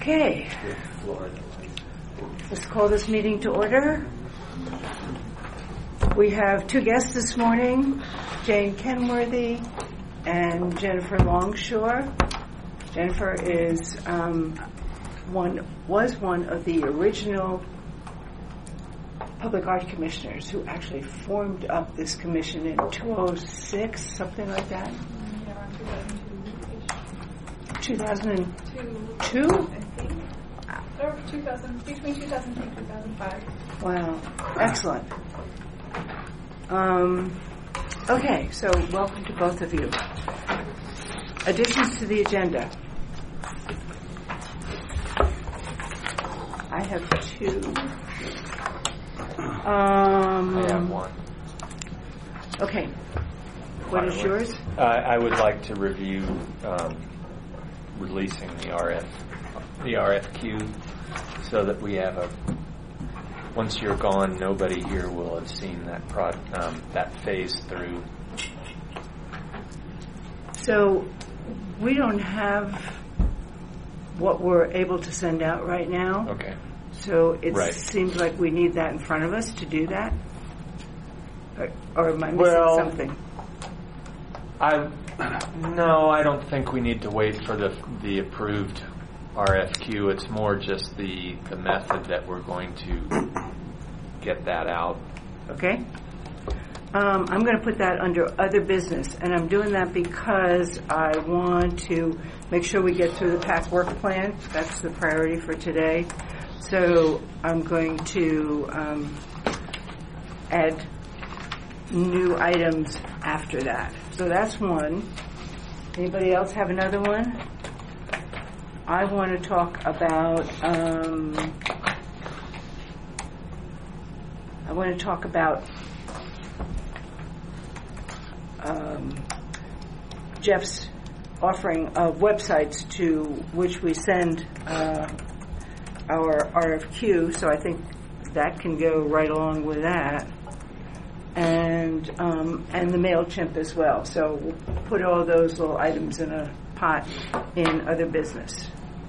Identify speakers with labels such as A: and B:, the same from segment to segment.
A: Okay, let's call this meeting to order. We have two guests this morning, Jane Kenworthy and Jennifer Longshore. Jennifer is was one of the original public art commissioners who actually formed up this commission in 2006, something like that.
B: Yeah, around
A: 2002?
B: I think. Or 2000, between 2002 and 2005.
A: Wow, excellent. Okay, so welcome to both of you. Additions to the agenda. I have two.
C: I have one.
A: Okay. What is yours?
C: I would like to review releasing the RFQ, so that we have once you're gone, nobody here will have seen that phase through.
A: So we don't have what we're able to send out right now.
C: Okay.
A: So it
C: Right.
A: seems like we need that in front of us to do that? Or am I missing something?
C: No, I don't think we need to wait for the approved RFQ. It's more just the method that we're going to get that out.
A: Okay. I'm going to put that under other business, and I'm doing that because I want to make sure we get through the PAC work plan. That's the priority for today. So I'm going to add new items after that. So that's one. Anybody else have another one? I want to talk about Jeff's offering of websites to which we send our RFQ, so I think that can go right along with that, and the MailChimp as well. So we'll put all those little items in a pot in other business.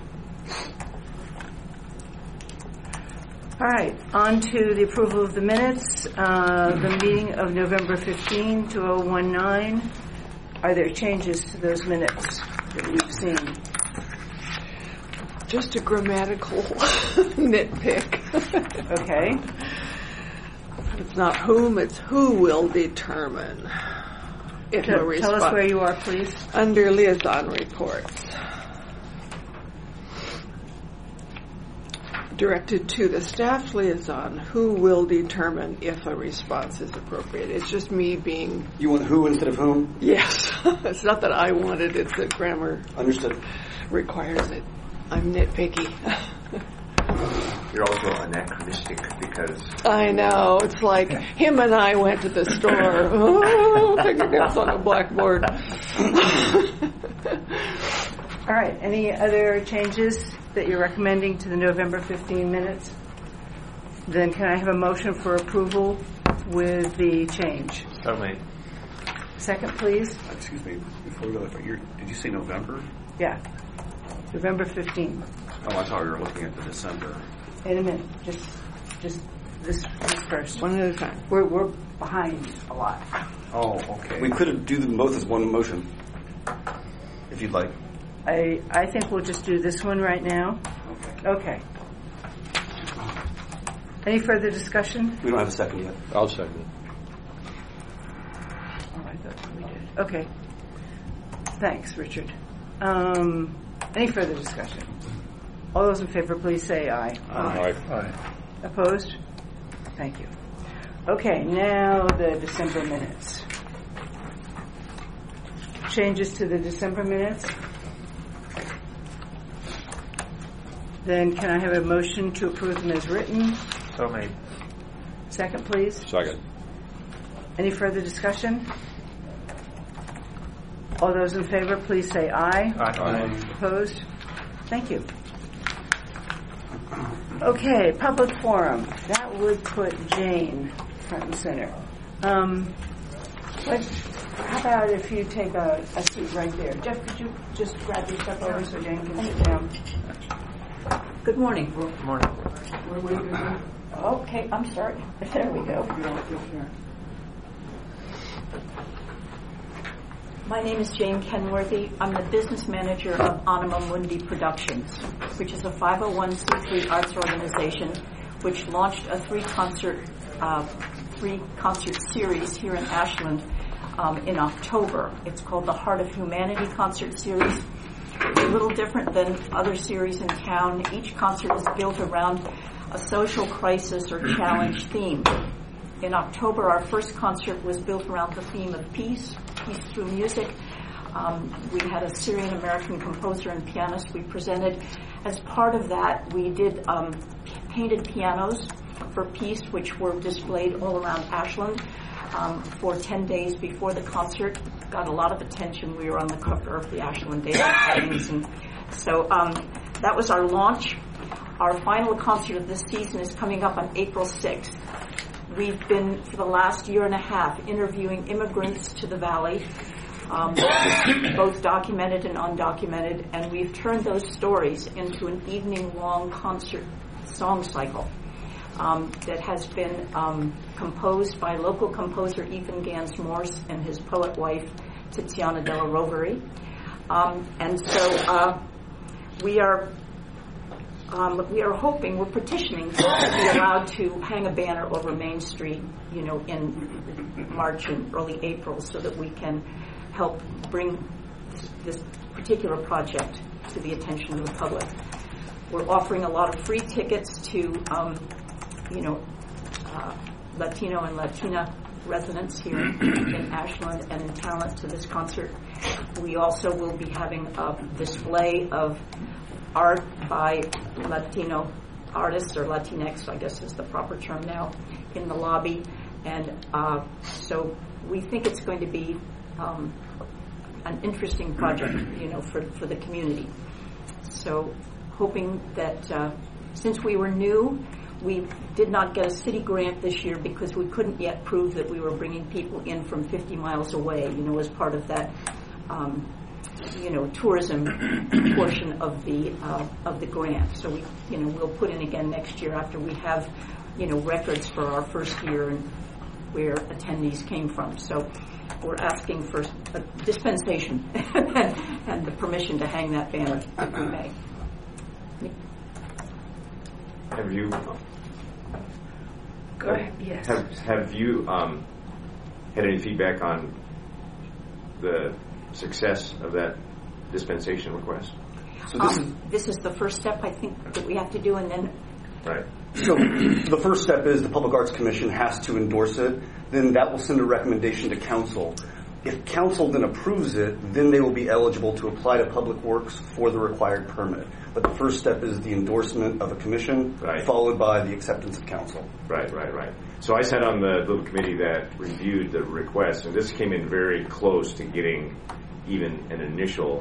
A: All right, on to the approval of the minutes. The meeting of November 15, 2019. Are there changes to those minutes that you've seen?
D: Just a grammatical nitpick.
A: Okay.
D: It's not whom, it's who will determine if a response.
A: Tell us where you are, please.
D: Under liaison reports. Directed to the staff liaison, who will determine if a response is appropriate. It's just me being...
E: You want who instead of whom?
D: Yes. It's not that I want it, it's that grammar
E: Understood.
D: requires it. I'm nitpicky.
F: You're also anachronistic because...
D: I know. It's like him and I went to the store. Oh, fingernails on a blackboard.
A: All right. Any other changes that you're recommending to the November 15 minutes? Then can I have a motion for approval with the change?
C: So made.
A: Second, please.
E: Excuse me, before we go that far, did you say November?
A: Yeah. November 15.
E: Oh, I thought we were looking at the December.
A: In a minute. Just this first.
D: One at a time.
A: We're behind a lot.
E: Oh, okay. We could do them both as one motion, if you'd like.
A: I think we'll just do this one right now. Okay. Any further discussion?
E: We don't have a second yet.
C: I'll second.
A: Oh, I thought we did. Okay. Thanks, Richard. Any further discussion? All those in favor, please say aye.
C: Aye.
A: Opposed? Thank you. Okay, now the December minutes. Changes to the December minutes? Then can I have a motion to approve them as written?
C: So made.
A: Second, please.
C: Second.
A: Any further discussion? All those in favor, please say aye.
C: Aye.
A: Opposed? Thank you. Okay, public forum. That would put Jane front and center. How about if you take a seat right there? Jeff, could you just grab your stuff over so Jane can sit down?
G: Good morning.
C: Good morning.
G: Okay, I'm sorry. There we go. My name is Jane Kenworthy. I'm the business manager of Anima Mundi Productions, which is a 501c3 arts organization which launched a three-concert series here in Ashland in October. It's called the Heart of Humanity Concert Series. It's a little different than other series in town. Each concert is built around a social crisis or challenge theme. In October, our first concert was built around the theme of peace through music. We had a Syrian-American composer and pianist we presented. As part of that, we did painted pianos for peace, which were displayed all around Ashland for 10 days before the concert. Got a lot of attention. We were on the cover of the Ashland Daily Times. And so that was our launch. Our final concert of this season is coming up on April 6th. We've been, for the last year and a half, interviewing immigrants to the Valley, both documented and undocumented, and we've turned those stories into an evening-long concert song cycle that has been composed by local composer Ethan Gans Morse and his poet wife, Tiziana Della Rovere. And so we are hoping, we're petitioning to be allowed to hang a banner over Main Street, in March and early April, so that we can help bring this particular project to the attention of the public. We're offering a lot of free tickets to, Latino and Latina residents here in Ashland and in Talent to this concert. We also will be having a display of art by Latino artists, or Latinx, I guess is the proper term now, in the lobby. And so we think it's going to be an interesting project, for the community. So hoping that since we were new, we did not get a city grant this year because we couldn't yet prove that we were bringing people in from 50 miles away, as part of that tourism portion of the grant. So we'll put in again next year after we have, records for our first year and where attendees came from. So we're asking for a dispensation and the permission to hang that banner if we may.
F: Have you?
A: Go ahead. Yes.
F: Have you had any feedback on the success of that dispensation request?
E: So
G: this is the first step, I think, that we have to do, and then.
F: Right.
E: So the first step is the Public Arts Commission has to endorse it. Then that will send a recommendation to council. If council then approves it, then they will be eligible to apply to Public Works for the required permit. But the first step is the endorsement of a commission, followed by the acceptance of council. Right.
F: So I sat on the little committee that reviewed the request, and this came in very close to getting even an initial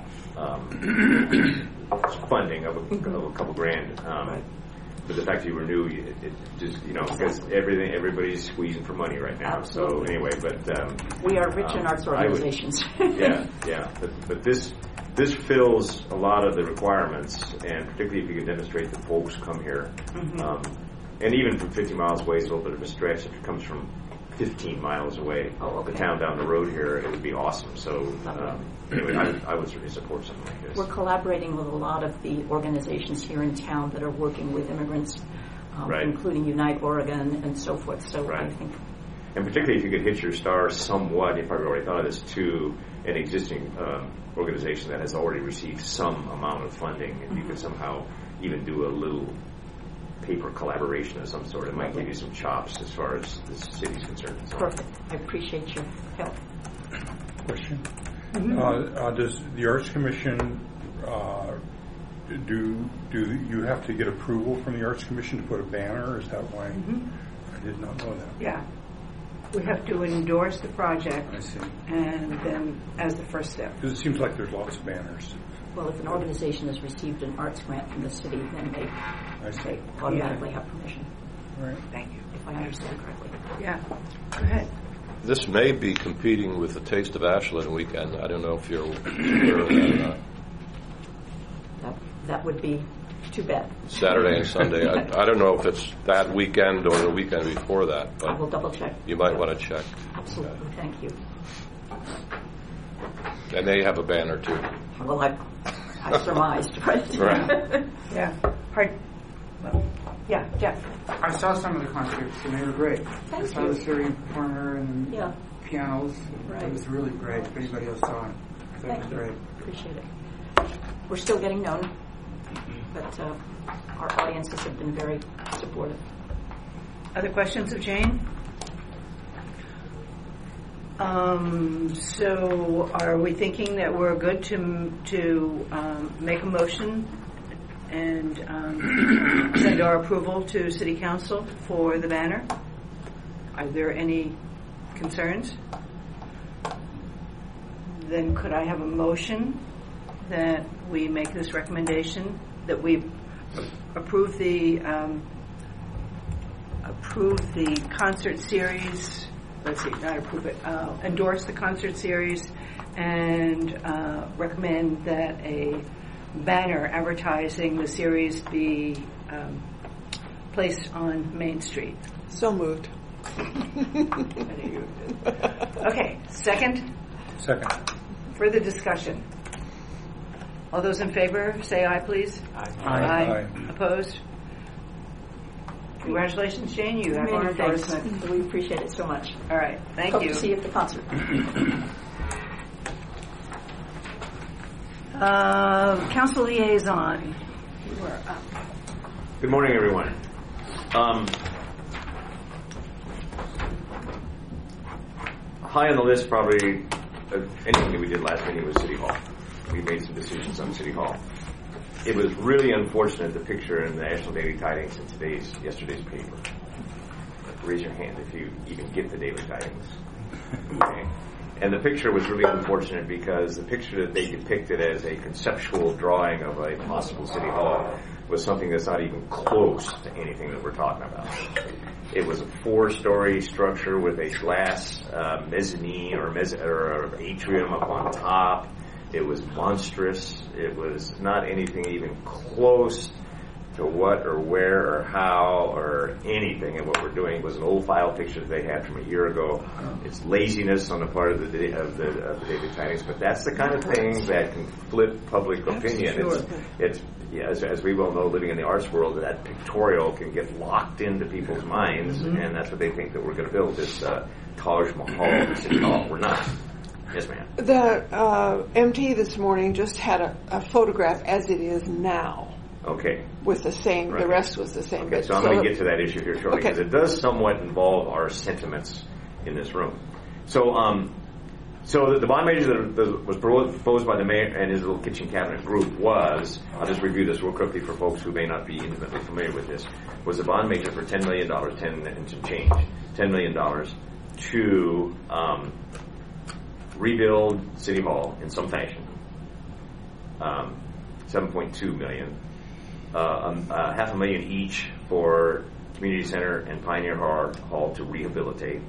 F: funding of a couple grand. But the fact that you were new, it just, because everybody's squeezing for money right now.
G: Absolutely.
F: So anyway, but
G: we are rich in arts organizations.
F: But this fills a lot of the requirements, and particularly if you can demonstrate that folks come here, and even from 50 miles away, it's a little bit of a stretch. If it comes from 15 miles away, the town down the road here, it would be awesome. So anyway, I would certainly support something like this.
G: We're collaborating with a lot of the organizations here in town that are working with immigrants, including Unite Oregon and so forth. So I think,
F: and particularly if you could hit your star somewhat, you probably already thought of this, to an existing organization that has already received some amount of funding, and you could somehow even do a little paper collaboration of some sort. It might give you some chops as far as the city's concerned. So.
G: Perfect. I appreciate your help.
H: Question. Does the Arts Commission do you have to get approval from the Arts Commission to put a banner? Is that why? I did not know that.
A: Yeah. We have to endorse the project.
H: I see.
A: And then as the first step.
H: Because it seems like there's lots of banners.
G: Well, if an organization has received an arts grant from the city, then they automatically have permission.
H: Right.
A: Thank you.
G: If I understand correctly.
A: Yeah. Go ahead.
I: This may be competing with the Taste of Ashland weekend. I don't know if you're aware of that or not.
G: That would be Too bad.
I: Saturday and Sunday. I don't know if it's that weekend or the weekend before that,
G: I will
I: but
G: double check.
I: you might want to check.
G: Absolutely. Thank you.
I: And they have a banner too.
G: Well, I surmised, right?
I: Right.
A: Yeah. Hard. Well, yeah, Jeff.
J: I saw some of the concerts and they were great.
G: Thank
J: I saw
G: you.
J: the Syrian performer and
G: Yeah.
J: pianos.
G: Right.
J: It was really great. If anybody else saw it, I thought it
G: Thank
J: was
G: you.
J: great.
G: Appreciate it. We're still getting known, but our audiences have been very supportive.
A: Other questions of Jane? So are we thinking that we're good to make a motion and send our approval to City Council for the banner? Are there any concerns? Then could I have a motion that we make this recommendation, that we approve the concert series, let's see, not approve it, endorse the concert series and recommend that a banner advertising the series be placed on Main Street.
D: So moved.
A: Okay, second?
H: Second.
A: Further discussion? All those in favor, say aye, please.
H: Aye.
A: Opposed? Congratulations, Jane. You have our
G: Many thanks.
A: endorsement.
G: We appreciate it so much.
A: All right. Thank
G: Hope
A: you.
G: to see you at the concert.
A: Council liaison. You are up.
F: Good morning, everyone. High on the list, probably, anything that we did last meeting was City Hall. We made some decisions on City Hall. It was really unfortunate, the picture in the National Daily Tidings in yesterday's paper. Raise your hand if you even get the Daily Tidings. Okay. And the picture was really unfortunate because the picture that they depicted as a conceptual drawing of a possible City Hall was something that's not even close to anything that we're talking about. It was a 4-story structure with a glass mezzanine or atrium up on top. It was monstrous. It was not anything even close to what or where or how or anything. And what we're doing was an old file picture that they had from a year ago. It's laziness on the part of the Daily Tidings, but that's the kind of thing that can flip public opinion.
A: Sure.
F: It's as we well know, living in the arts world, that pictorial can get locked into people's minds, and that's what they think that we're going to build this Taj Mahal City Hall. We're not. Yes, ma'am.
D: The MT this morning just had a photograph as it is now.
F: Okay.
D: With the same,
F: Right.
D: The rest was the same.
F: Okay, so I'm going to get to that issue here shortly,
D: Okay.
F: because it does somewhat involve our sentiments in this room. So, the bond measure that was proposed by the mayor and his little kitchen cabinet group was, I'll just review this real quickly for folks who may not be intimately familiar with this, was a bond measure for $10 million, 10 and some change, $10 million to rebuild City Hall in some fashion. $7.2 million. $500,000 each for Community Center and Pioneer Hall to rehabilitate.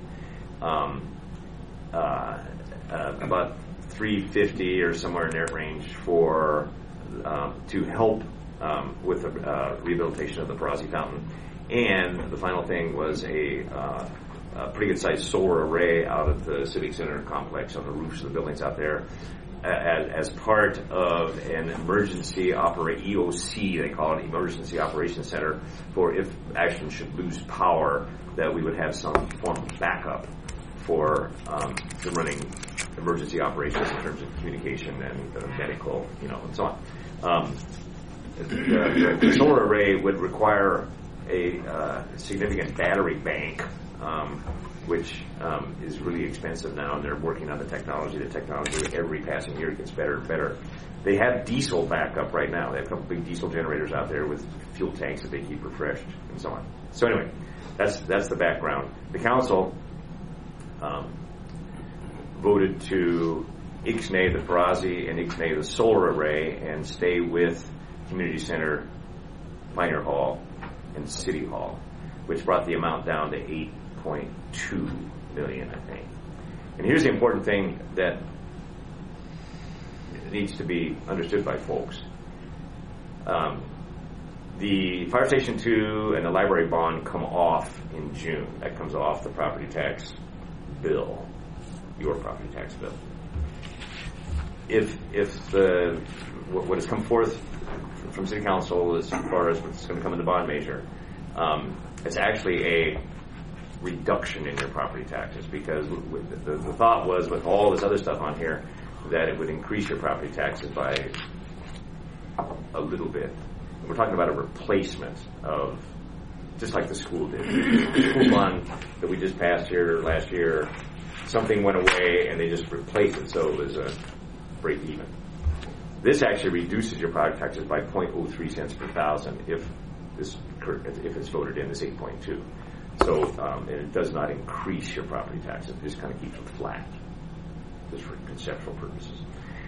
F: About $350 or somewhere in that range for to help with the rehabilitation of the Perazzi Fountain. And the final thing was a pretty good sized solar array out of the Civic Center complex on the roofs of the buildings out there as part of an emergency EOC, they call it Emergency Operations Center, for if Ashland should lose power, that we would have some form of backup for the running emergency operations in terms of communication and medical, and so on. The solar array would require a significant battery bank, which is really expensive now, and they're working on the technology. The technology every passing year gets better and better. They have diesel backup right now. They have a couple big diesel generators out there with fuel tanks that they keep refreshed and so on. So anyway, that's the background. The council voted to ixnay the Perazzi and ixnay the solar array and stay with Community Center, Pioneer Hall, and City Hall, which brought the amount down to $8.2 million, I think. And here's the important thing that needs to be understood by folks. The Fire Station 2 and the library bond come off in June. That comes off the property tax bill, your property tax bill. If what has come forth from City Council as far as what's going to come in the bond measure, it's actually a reduction in your property taxes, because the thought was, with all this other stuff on here, that it would increase your property taxes by a little bit. We're talking about a replacement of, just like the school did. The school bond that we just passed here last year, something went away and they just replaced it, so it was a break even. This actually reduces your property taxes by 0.03 cents per thousand if it's voted in, this 8.2. So and it does not increase your property taxes; it just kind of keeps them flat, just for conceptual purposes.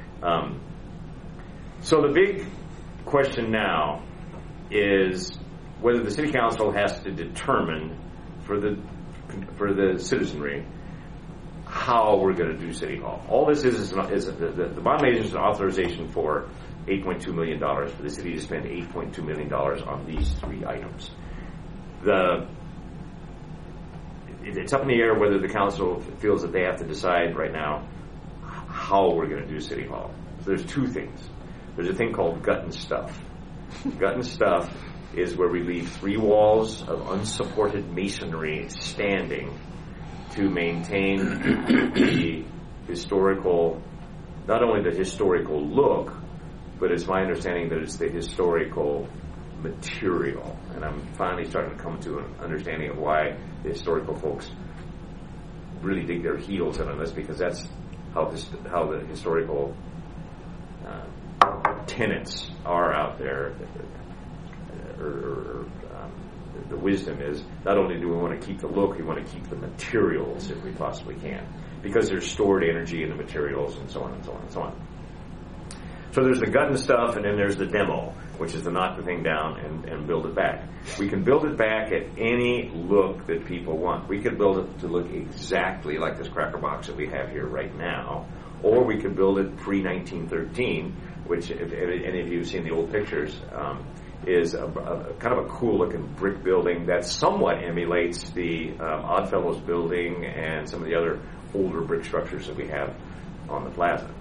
F: So the big question now is whether the City Council has to determine for the citizenry how we're going to do City Hall. All this is the bond measure is an authorization for $8.2 million for the city to spend $8.2 million on these three items. It's up in the air whether the council feels that they have to decide right now how we're going to do City Hall. So there's two things. There's a thing called gut and stuff. Gut and stuff is where we leave 3 walls of unsupported masonry standing to maintain the historical, not only the historical look, but it's my understanding that it's the historical material. And I'm finally starting to come to an understanding of why the historical folks really dig their heels in on this, because that's how the historical tenets are out there. The wisdom is, not only do we want to keep the look, we want to keep the materials if we possibly can, because there's stored energy in the materials, and so on and so on and so on. So there's the gut and stuff, and then there's the demo, which is to knock the thing down and build it back. We can build it back at any look that people want. We could build it to look exactly like this cracker box that we have here right now, or we could build it pre-1913, which, if any of you have seen the old pictures, is a kind of a cool-looking brick building that somewhat emulates the Oddfellows building and some of the other older brick structures that we have on the plaza.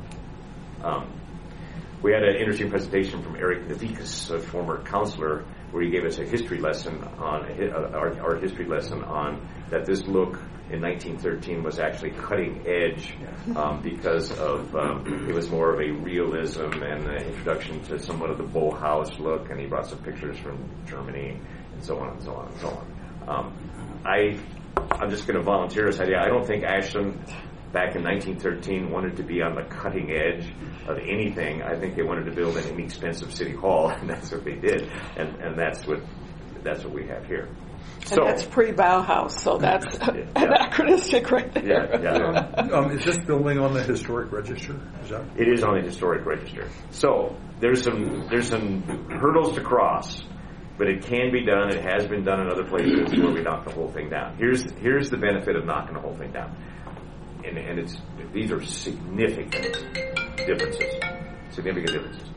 F: We had an interesting presentation from Eric Navikas, a former counselor, where he gave us a history lesson on our history lesson on that this look in 1913 was actually cutting edge because of it was more of a realism and an introduction to somewhat of the Bauhaus look, and he brought some pictures from Germany and so on and so on and so on. I'm just going to volunteer this idea. I don't think Ashland back in 1913 wanted to be on the cutting edge of anything. I think they wanted to build an inexpensive city hall, and that's what they did, and that's what we have here. So,
D: and that's pre-Bauhaus, so that's anachronistic right there.
F: Yeah.
H: Is this building on the historic register?
F: It is on the historic register. So there's some hurdles to cross, but it can be done. It has been done in other places where we knock the whole thing down. Here's the benefit of knocking the whole thing down, and these are significant differences. Significant differences.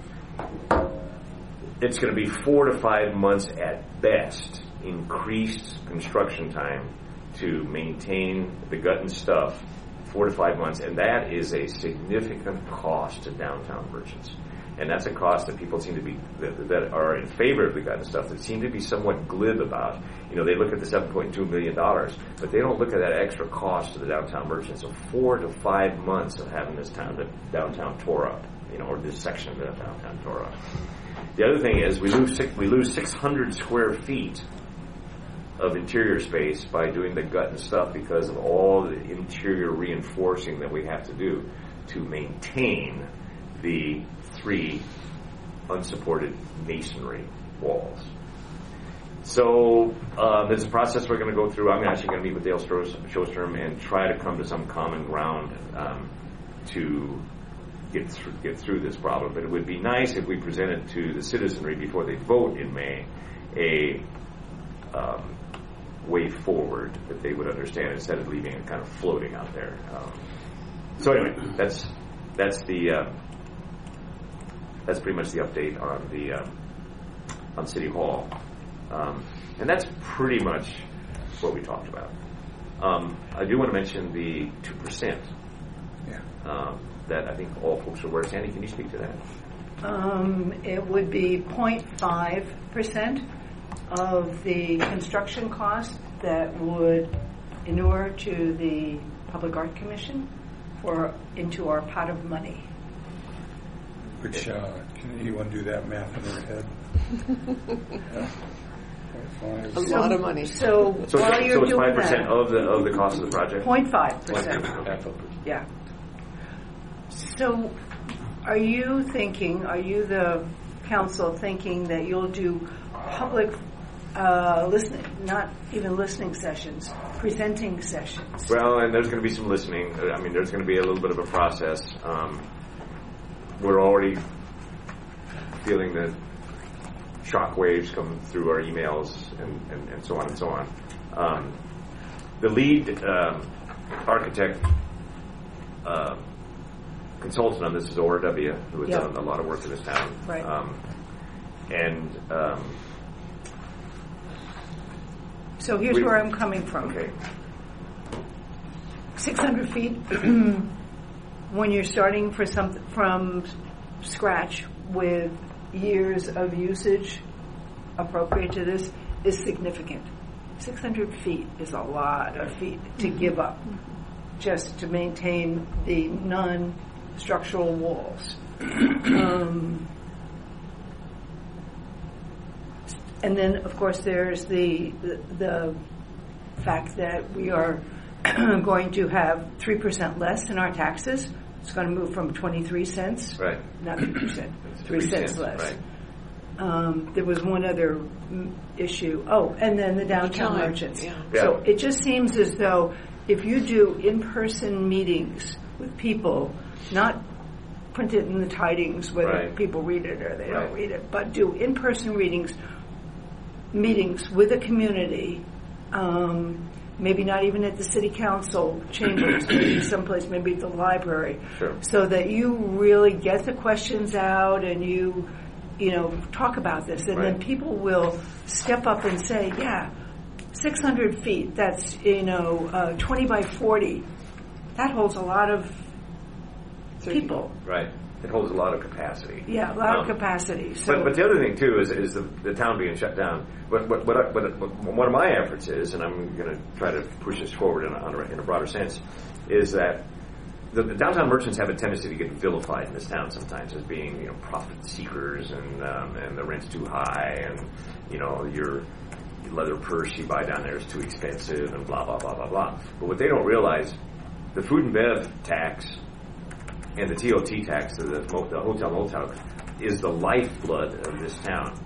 F: It's going to be 4 to 5 months at best increased construction time to maintain the gut and stuff, 4 to 5 months, and that is a significant cost to downtown merchants. And that's a cost that people seem to be, that are in favor of the gut and stuff, that seem to be somewhat glib about. They look at the $7.2 million, but they don't look at that extra cost to the downtown merchants. So 4 to 5 months of having this downtown tore up, or this section of the downtown tore up. The other thing is we lose 600 square feet of interior space by doing the gut and stuff because of all the interior reinforcing that we have to do to maintain the 3 unsupported masonry walls. So there's a process we're going to go through. I'm actually going to meet with Dale Sjostrom and try to come to some common ground to get through this problem. But it would be nice if we presented to the citizenry before they vote in May a way forward that they would understand instead of leaving it kind of floating out there. So anyway, that's pretty much the update on on City Hall. And that's pretty much what we talked about. I do want to mention the 2% that I think all folks are aware. Sandy, can you speak to that?
A: It would be 0.5% of the construction cost that would inure to the Public Art Commission or into our pot of money.
H: Which, can anyone do that math in their head?
D: A lot of money.
A: So while you're
F: it's
A: doing
F: 5%
A: that,
F: of the cost of the project?
A: 0.5%. Yeah. So are you the council thinking that you'll do public listening, not even listening sessions, presenting sessions?
F: Well, and there's going to be some listening. I mean, there's going to be a little bit of a process. We're already feeling the shock waves come through our emails and so on and so on. The lead architect consultant on this is ORW, who has done a lot of work in this town.
A: Right. So here's where I'm coming from.
F: Okay.
A: 600 feet, when you're starting from scratch with years of usage appropriate to this, is significant. 600 feet is a lot of feet to give up just to maintain the non-structural walls. And then, of course, there's the fact that we are going to have 3% less in our taxes. It's going to move from 23 cents,
F: right?
A: Not 3%, 3 cents less.
F: Right.
A: There was one other issue. Oh, and then the downtown merchants.
D: Yeah.
A: So it just seems as though if you do in-person meetings with people, not print it in the tidings whether people read it or they don't read it, but do in-person meetings with the community, maybe not even at the city council chambers, maybe someplace, maybe at the library, so that you really get the questions out and you talk about this, and then people will step up and say, 600 feet, that's 20 by 40, that holds a lot of people.
F: Right. It holds a lot of capacity.
A: Yeah, a lot of capacity. So
F: but the other thing too is the town being shut down. But one of my efforts is, and I'm going to try to push this forward in a broader sense, is that the downtown merchants have a tendency to get vilified in this town sometimes as being profit seekers and the rent's too high and your leather purse you buy down there is too expensive and blah blah blah blah blah. But what they don't realize, the food and bev tax and the TOT tax, the hotel motel, is the lifeblood of this town.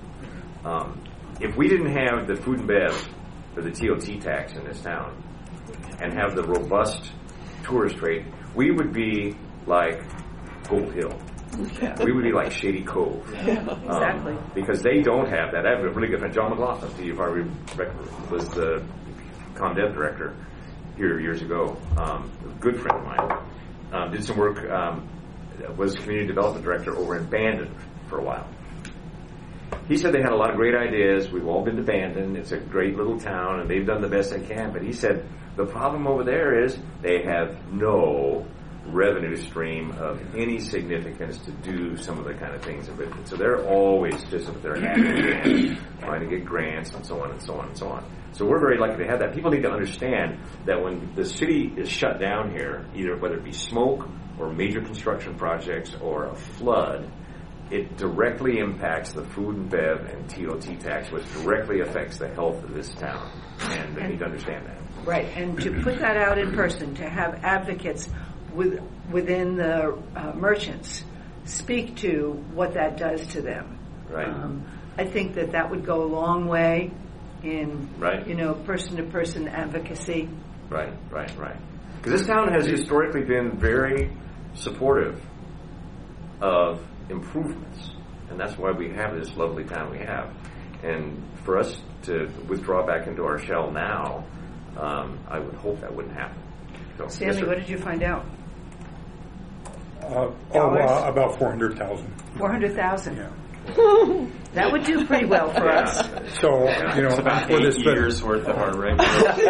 F: If we didn't have the food and bev or the TOT tax in this town and have the robust tourist rate, we would be like Gold Hill.
A: Yeah.
F: We would be like Shady Cove.
A: Exactly.
F: Because they don't have that. I have a really good friend, John McLaughlin, was the ComDev director here years ago. A good friend of mine. Did some work, was community development director over in Bandon for a while. He said they had a lot of great ideas. We've all been to Bandon. It's a great little town, and they've done the best they can. But he said the problem over there is they have no revenue stream of any significance to do some of the kind of things. So they're always just with their hat in hand, trying to get grants and so on and so on and so on. So we're very lucky to have that. People need to understand that when the city is shut down here, either whether it be smoke or major construction projects or a flood, it directly impacts the food and bev and TOT tax, which directly affects the health of this town. And they need to understand that.
A: Right, and to put that out in person, to have advocates within the merchants speak to what that does to them.
F: Right.
A: I think that would go a long way in person-to-person advocacy.
F: Right. Because this town has historically been very supportive of improvements, and that's why we have this lovely town we have. And for us to withdraw back into our shell now, I would hope that wouldn't happen. So,
A: Stanley, what did you find out?
H: About 400,000.
A: 400,000.
H: Yeah.
A: That would do pretty well for us.
H: So,
C: It's about
H: for
C: 8
H: this,
C: years worth of our regular.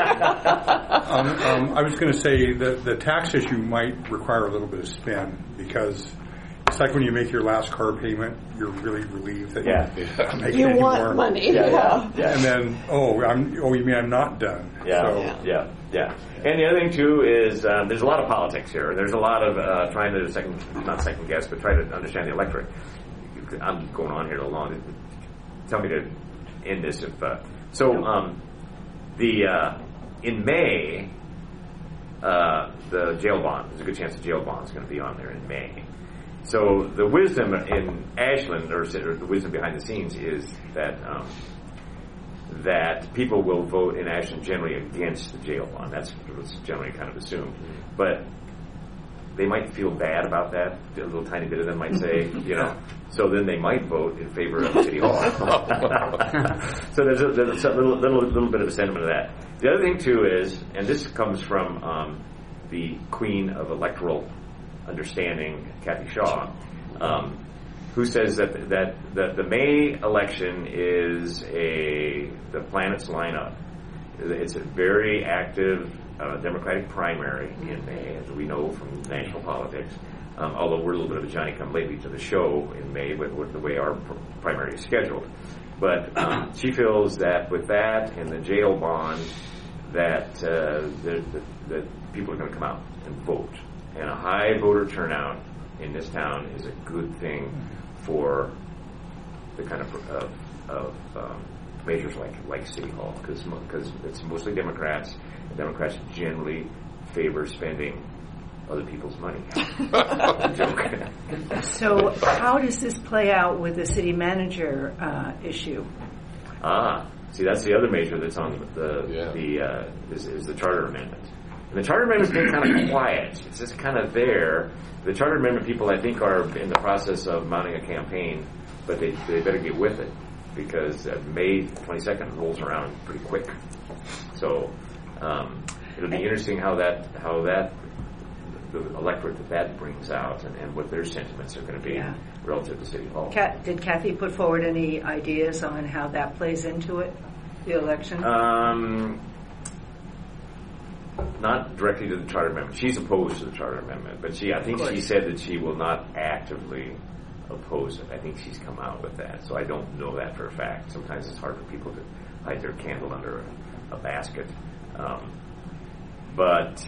H: I was going to say that the tax issue might require a little bit of spin because it's like when you make your last car payment, you're really relieved that you're making
D: You
H: any
D: want
H: more.
D: money.
F: Yeah.
H: And then, you mean I'm not done?
F: Yeah,
H: So,
F: yeah. And the other thing too is there's a lot of politics here. There's a lot of trying to not second guess, but try to understand the electorate. I'm going on here a little long. Tell me to end this if in May the jail bond. There's a good chance the jail bond is going to be on there in May. So the wisdom in Ashland, or the wisdom behind the scenes, is that that people will vote in Ashland generally against the jail bond. That's what's generally kind of assumed. But they might feel bad about that. A little tiny bit of them might say, so then they might vote in favor of City Hall. So there's a little bit of a sentiment of that. The other thing too is, and this comes from the Queen of Electoral Understanding, Kathy Shaw, who says that the May election is the planets line up. It's a very active Democratic primary in May, as we know from national politics. Although we're a little bit of a Johnny-come-lately to the show in May with the way our primary is scheduled. But she feels that with that and the jail bond, that that people are going to come out and vote. And a high voter turnout in this town is a good thing for the kind of measures like City Hall, because it's mostly Democrats, and Democrats generally favor spending other people's money. Joke.
A: So how does this play out with the city manager issue?
F: See, that's the other measure that's on is the charter amendment. And the charter amendment's been kind of quiet. It's just kind of there. The charter amendment people, I think, are in the process of mounting a campaign, but they better get with it, because May 22nd rolls around pretty quick. So it'll be interesting how the electorate that brings out and what their sentiments are going to be relative to City Hall.
A: Did Kathy put forward any ideas on how that plays into it, the election?
F: Not directly to the charter amendment. She's opposed to the charter amendment, but I think she said that she will not actively oppose it. I think she's come out with that, so I don't know that for a fact. Sometimes it's hard for people to hide their candle under a basket. But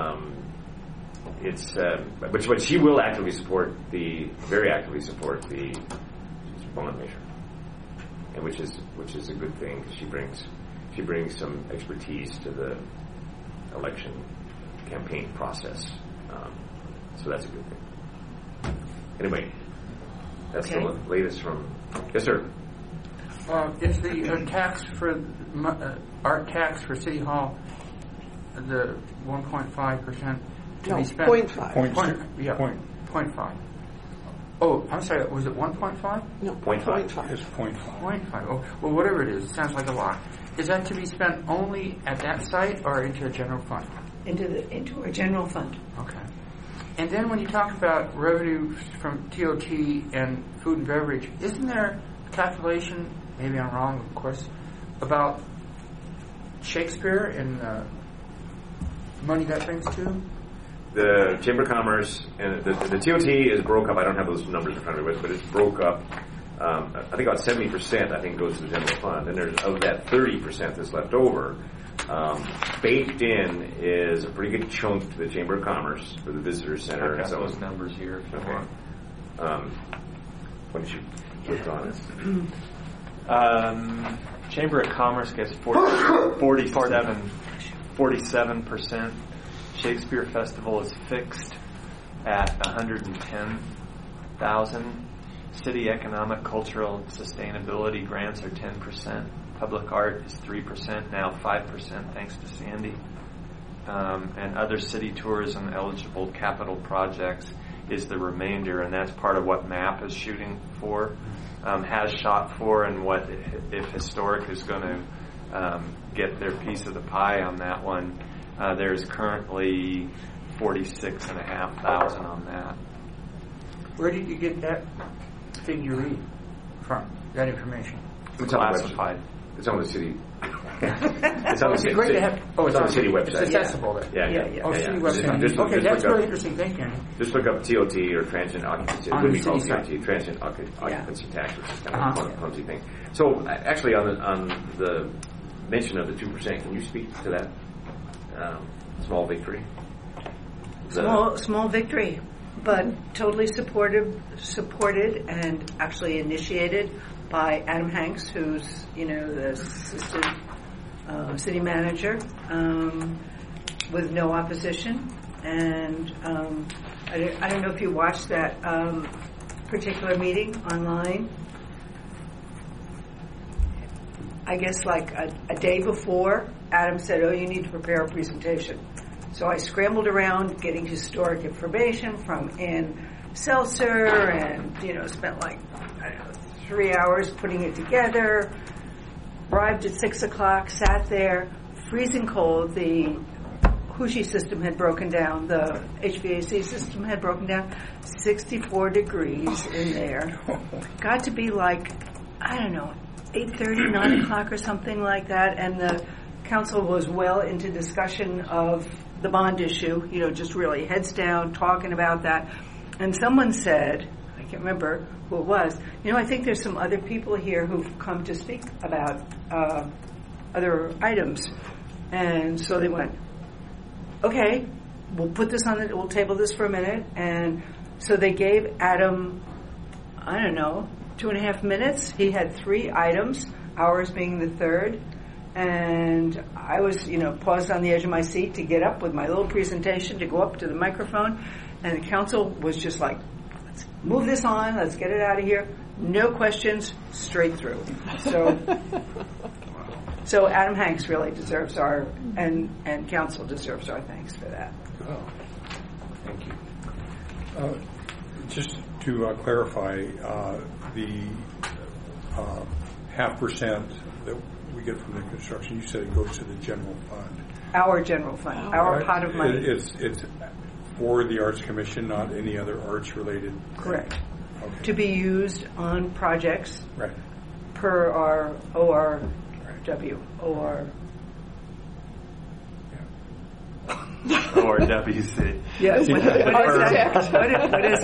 F: she will very actively support the bond measure, and which is a good thing, because she brings some expertise to the election campaign process. So that's a good thing. Anyway, that's the latest from. Yes, sir.
J: Is the tax for art tax for City Hall the 1.5% to be spent?
D: 0.5.
J: 0.5. Oh, I'm sorry. Was it 1.5?
D: No,
F: 0.5.
H: It's 0.5.
J: 0.5. Oh, well, whatever it is, it sounds like a lot. Is that to be spent only at that site or into a general fund?
A: Into a general fund.
J: Okay. And then when you talk about revenue from TOT and food and beverage, isn't there a calculation, maybe I'm wrong, of course, about Shakespeare and money that brings to?
F: The Chamber of Commerce and the TOT is broke up. I don't have those numbers in front of me, but it's broke up. I think about 70% goes to the general fund, and there's of that 30% that's left over. Baked in is a pretty good chunk to the Chamber of Commerce for the Visitor Center.
C: I've got those numbers here if you want.
F: Why don't you click on it?
C: Chamber of Commerce gets 47%. Shakespeare Festival is fixed at $110,000. City economic, cultural, and sustainability grants are 10%. Public art is 3%, now 5%, thanks to Sandy. And other city tourism eligible capital projects is the remainder, and that's part of what MAP is shooting for, has shot for, and what if Historic is going to get their piece of the pie on that one. There's currently $46,500 on that.
J: Where did you get that figure? from that information?
F: It's on the website.
C: Classified.
F: It's on the city. It's on the city.
J: Great to have.
F: It's on the city website.
J: It's accessible there.
F: Yeah.
J: Oh, city website.
F: Just
J: Okay, that's
F: look
J: really
F: up-
J: interesting. Thank you.
F: Just look up TOT or transient occupancy. It
J: On
F: would
J: the
F: be called
J: city site.
F: TOT, transient occupancy tax, which is kind of
J: Uh-huh.
F: a clumsy thing. So actually, on the mention of the 2%, can you speak to that small victory?
A: Small victory, but totally supported and actually initiated by Adam Hanks, who's the assistant city manager, with no opposition. And I don't know if you watched that particular meeting online. I guess like a day before, Adam said, "Oh, you need to prepare a presentation." So I scrambled around getting historic information from Ann Seltzer and, spent like, 3 hours putting it together. Arrived at 6 o'clock, sat there, freezing cold. The Hushi system had broken down. The HVAC system had broken down. 64 degrees in there. Got to be like, 8:30, 9 o'clock or something like that. And the council was well into discussion of the bond issue, just really heads down, talking about that. And someone said, I can't remember who it was, I think there's some other people here who've come to speak about other items. And so they went, okay, we'll table this for a minute. And so they gave Adam, 2.5 minutes. He had 3 items, ours being the third. And I was, paused on the edge of my seat to get up with my little presentation to go up to the microphone. And the council was just like, let's move this on. Let's get it out of here. No questions, straight through. So Adam Hanks really deserves and council deserves our thanks for that.
H: Oh.
F: Thank you.
H: Just to clarify, the 0.5% that we get from the construction, you said it goes to the general fund.
A: Our general fund, our pot of money.
H: It's for the Arts Commission, not any other arts-related.
A: Correct.
H: Okay.
A: To be used on projects
H: Right.
A: per our ORW.
C: Or WC.
A: Yes. What is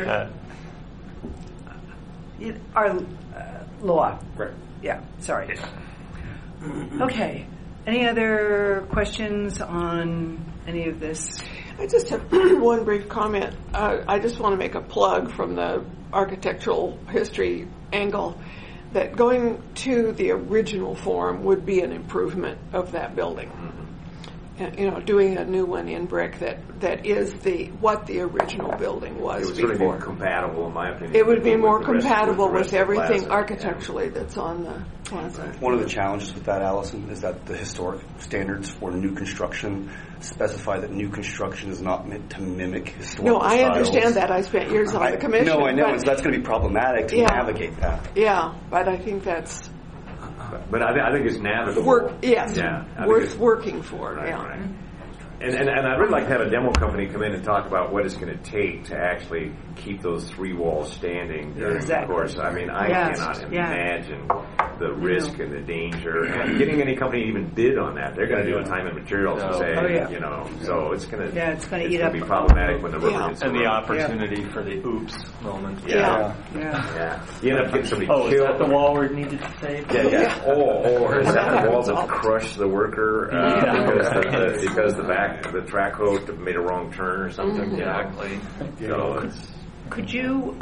A: our law?
H: Right.
A: Yeah, sorry. Okay. Any other questions on any of this?
D: I just have one brief comment. I just want to make a plug from the architectural history angle that going to the original form would be an improvement of that building. Doing a new one in brick that is what the original building was
F: It would sort of
D: before.
F: be compatible, in my opinion.
D: It would be more
F: with the rest-
D: compatible
F: the rest
D: with
F: of the
D: everything
F: plaza.
D: architecturally that's on the plaza.
E: One of the challenges with that, Allison, is that the historic standards for new construction specify that new construction is not meant to mimic historical
D: No, I
E: styles.
D: understand that. I spent years on the commission.
E: No, I know,
D: but-
E: and so that's going to be problematic to
D: Yeah.
E: navigate that.
D: Yeah, but I think that's
F: But I think it's navigable.
D: worth
F: it's-
D: working for.
F: Right,
D: Yeah.
F: right. And I'd really like to have a demo company come in and talk about what it's going to take to actually keep those 3 walls standing during
A: Exactly.
F: the course. I mean, I
A: Yes,
F: cannot
A: yeah.
F: imagine the risk and the danger. And getting any company to even bid on that, they're going to do a time and materials and say,
A: Oh, yeah.
F: so it's going to
A: it's going to eat up
F: be problematic when the rubber
D: Yeah.
F: hits
C: And the
F: road.
C: opportunity for the oops moment.
D: Yeah.
F: Yeah. You end up getting somebody
C: Oh, is
F: killed.
C: that the wall we needed to save?
F: Yeah. Or is that the walls that crush the worker because the track host made a wrong turn or something?
C: Exactly.
F: So it's
A: Could you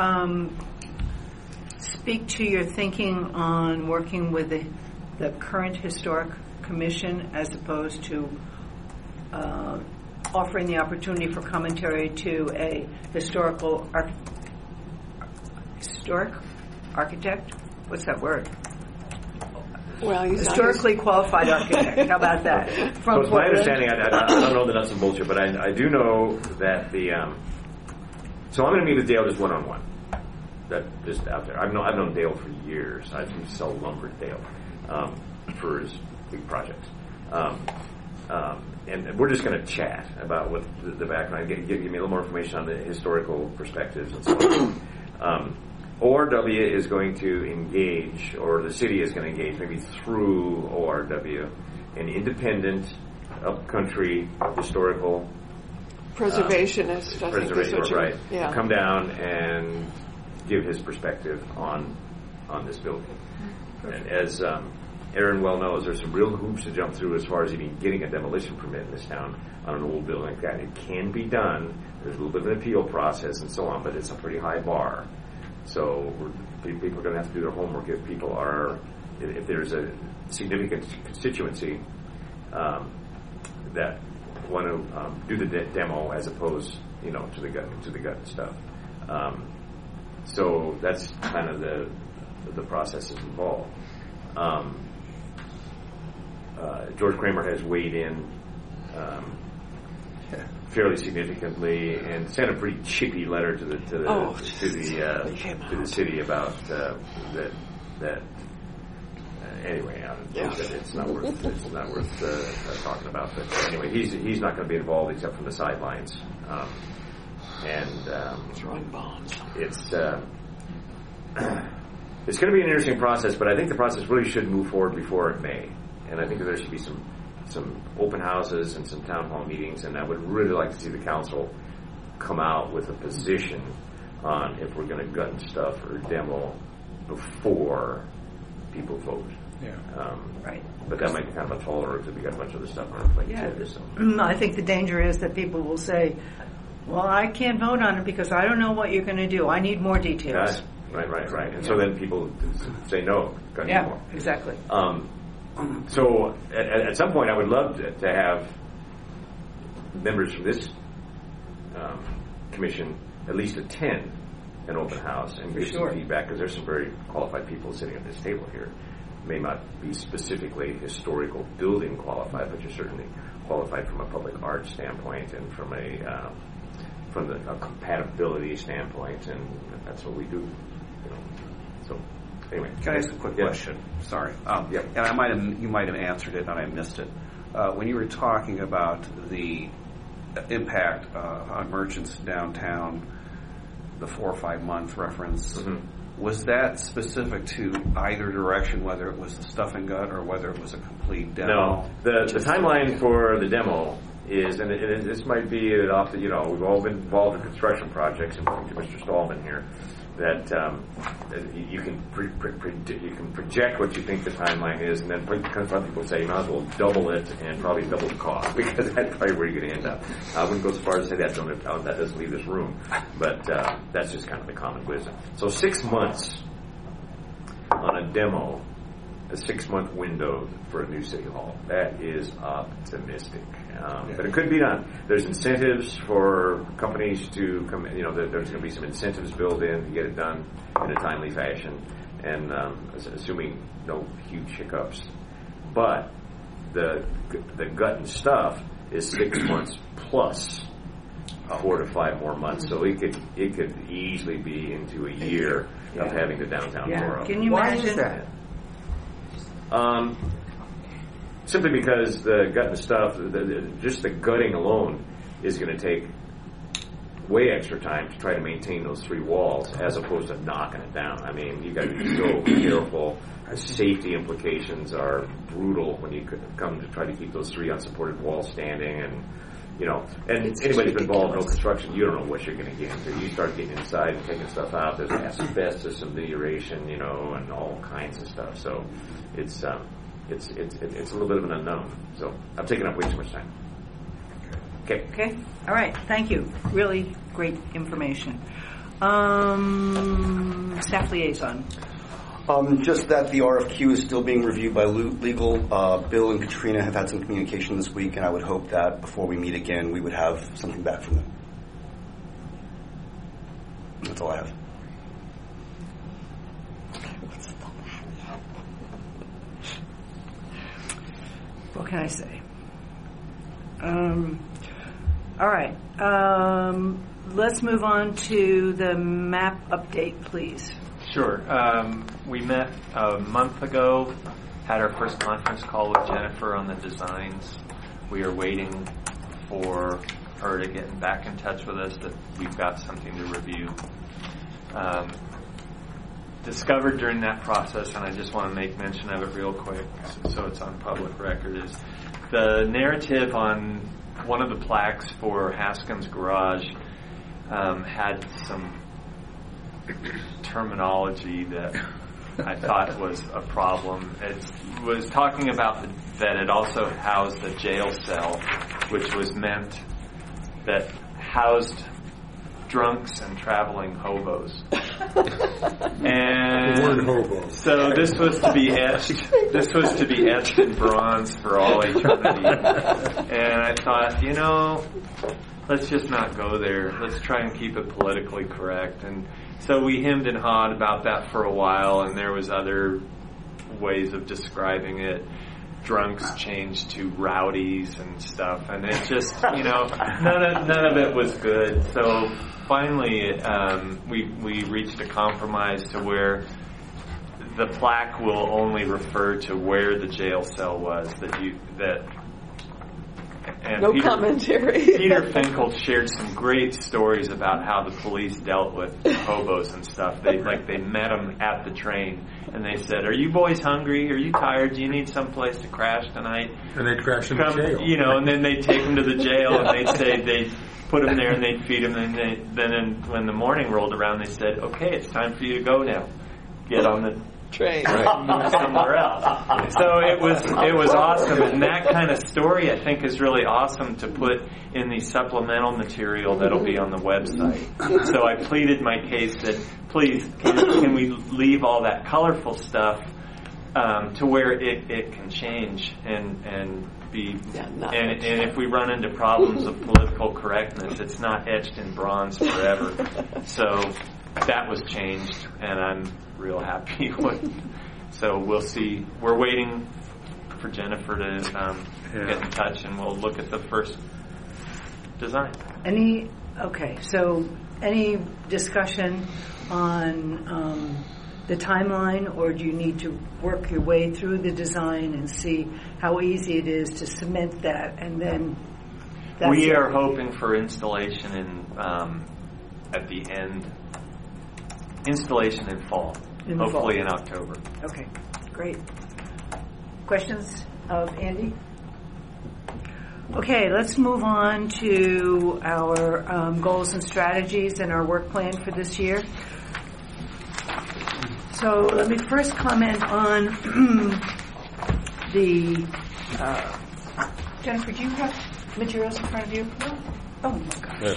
A: speak to your thinking on working with the current historic commission as opposed to offering the opportunity for commentary to a historic architect? What's that word?
D: Well, he's
A: Historically qualified architect. How about that?
F: So it's
A: From
F: my
A: Portland?
F: understanding, I don't know the nuts and bolts here, but I do know that so I'm going to meet with Dale just one-on-one. That just out there. I've known Dale for years. I used to sell lumber to Dale for his big projects. And we're just going to chat about what the background, give me a little more information on the historical perspectives and so on. ORW is going to engage, or the city is going to engage, maybe through ORW, an independent, upcountry, historical
D: preservationist. I think that's what
F: right?
D: Yeah.
F: Come down and give his perspective on this building. And as Aaron well knows, there's some real hoops to jump through as far as even getting a demolition permit in this town on an old building like that. It can be done. There's a little bit of an appeal process and so on, but it's a pretty high bar. So people are going to have to do their homework if people are, if there's a significant constituency that want to do the demo as opposed, to the gut and stuff. So that's kind of the processes involved. George Kramer has weighed in fairly significantly and sent a pretty chippy letter to the city about that. Anyway, it's not worth talking about. But anyway, he's not going to be involved except from the sidelines.
D: Throwing bombs.
F: It's going to be an interesting process, but I think the process really should move forward before it may. And I think that there should be some open houses and some town hall meetings, and I would really like to see the council come out with a position on if we're going to gut and stuff or demo before people vote.
A: Yeah. Right.
F: But that might be kind of a tall order because we got a bunch of other stuff on our plate too. So.
A: I think the danger is that people will say, well, I can't vote on it because I don't know what you're going to do. I need more details.
F: Right. And so then people say no.
A: Yeah,
F: more.
A: Exactly.
F: So at some point I would love to have members from this commission at least attend an open house and give some feedback, because there's some very qualified people sitting at this table here. May not be specifically historical building qualified, but you're certainly qualified from a public art standpoint and from a compatibility standpoint, and that's what we do. So anyway,
K: can I ask a quick question? Sorry, and you might have answered it and I missed it. When you were talking about the impact on merchants downtown, the 4 or 5 month reference. Was that specific to either direction, whether it was the stuff and gut or whether it was a complete demo?
F: No. The timeline for the demo is, and this might be off the, we've all been involved in construction projects, including to Mr. Stallman here, that you can project what you think the timeline is, and then confront people and say, you might as well double it and probably double the cost, because that's probably where you're going to end up. I wouldn't go so far as to say that doesn't leave this room, but that's just kind of the common wisdom. So 6 months on a demo, a 6-month window for a new city hall. That is optimistic. But it could be done. There's incentives for companies to come, there's going to be some incentives built in to get it done in a timely fashion, and assuming no huge hiccups. But the gut and stuff is 6 months plus 4 to 5 more months. So it could easily be into a year of having the downtown floor up.
A: Can you imagine
J: that?
F: Simply because the gut and stuff, just the gutting alone is going to take way extra time to try to maintain those 3 walls as opposed to knocking it down. I mean, you got to be so careful. The safety implications are brutal when you come to try to keep those 3 unsupported walls standing, and anybody's been involved in construction, you don't know what you're going to get into. You start getting inside and taking stuff out. There's asbestos, amelioration, and all kinds of stuff. So it's a little bit of an unknown. So I've taken up way too much time. Okay.
A: All right. Thank you. Really great information. Staff liaison.
E: Just that the RFQ is still being reviewed by legal. Bill and Katrina have had some communication this week, and I would hope that before we meet again, we would have something back from them. That's all I have.
A: What can I say? All right. Let's move on to the map update, please.
C: Sure. We met a month ago, had our first conference call with Jennifer on the designs. We are waiting for her to get back in touch with us that we've got something to review. discovered during that process, and I just want to make mention of it real quick so it's on public record, is the narrative on one of the plaques for Haskins Garage had some terminology that I thought was a problem. It was talking about that it also housed a jail cell, which was meant that housed drunks and traveling hobos. And
H: the word hobo.
C: So this was to be etched. This was to be etched in bronze for all eternity. And I thought, let's just not go there. Let's try and keep it politically correct. And so we hemmed and hawed about that for a while, and there was other ways of describing it. Drunks changed to rowdies and stuff, and it just, none of it was good. So finally, we reached a compromise to where the plaque will only refer to where the jail cell was. And
D: no commentary.
C: Peter Finkel shared some great stories about how the police dealt with hobos and stuff. They met them at the train, and they said, "Are you boys hungry? Are you tired? Do you need some place to crash tonight?"
H: And they'd crash in the jail.
C: And then they'd take them to the jail, and they'd say they'd put them there, and they'd feed them, and then when the morning rolled around, they said, "Okay, it's time for you to go now. Get on the
D: train
C: somewhere else." So it was awesome, and that kind of story I think is really awesome to put in the supplemental material that'll be on the website. So I pleaded my case that please can we leave all that colorful stuff to where it can change and be and if we run into problems of political correctness, it's not etched in bronze forever. So that was changed, and I'm real happy with. So we'll see. We're waiting for Jennifer to get in touch, and we'll look at the first design.
A: Any discussion on the timeline, or do you need to work your way through the design and see how easy it is to cement that, and then
C: we are hoping for installation at the end. Installation in fall. Hopefully in October.
A: Okay, great. Questions of Andy? Okay, let's move on to our goals and strategies and our work plan for this year. So let me first comment on the... Jennifer, do you have materials in front of you? No. Oh, my gosh.
I: Yeah.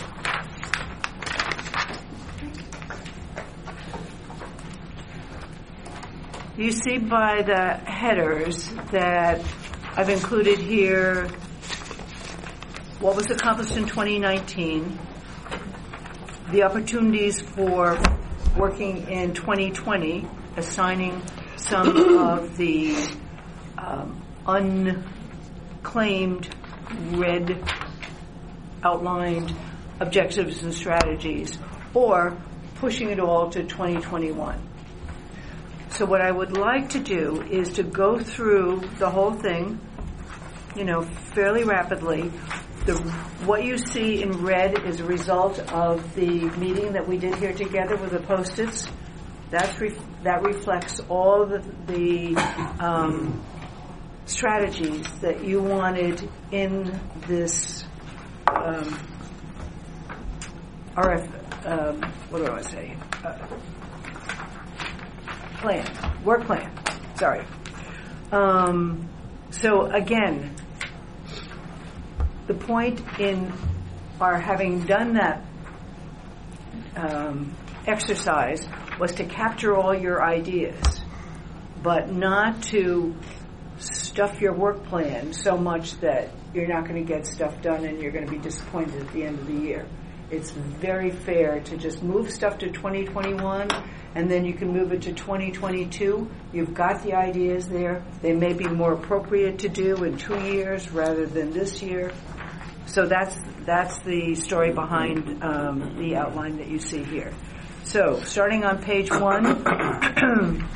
A: You see by the headers that I've included here what was accomplished in 2019, the opportunities for working in 2020, assigning some of the unclaimed, red, outlined objectives and strategies, or pushing it all to 2021. So what I would like to do is to go through the whole thing, fairly rapidly. What you see in red is a result of the meeting that we did here together with the Post-its. That reflects all the strategies that you wanted in this work plan. Sorry. So again, the point in our having done that exercise was to capture all your ideas, but not to stuff your work plan so much that you're not going to get stuff done and you're going to be disappointed at the end of the year. It's very fair to just move stuff to 2021, and then you can move it to 2022. You've got the ideas there. They may be more appropriate to do in 2 years rather than this year. So that's the story behind the outline that you see here. So starting on page 1,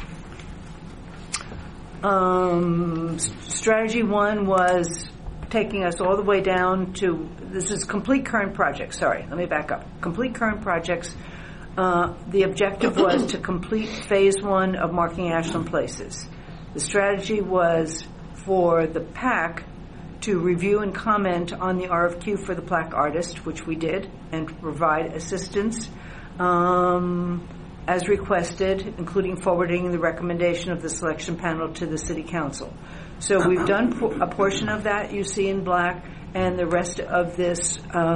A: strategy 1 was taking us all the way down to, this is complete current projects. Sorry, let me back up. Complete current projects The objective was to complete phase 1 of marking Ashland Places. The strategy was for the PAC to review and comment on the RFQ for the plaque artist, which we did, and to provide assistance as requested, including forwarding the recommendation of the selection panel to the City Council. So we've done a portion of that you see in black, and the rest of this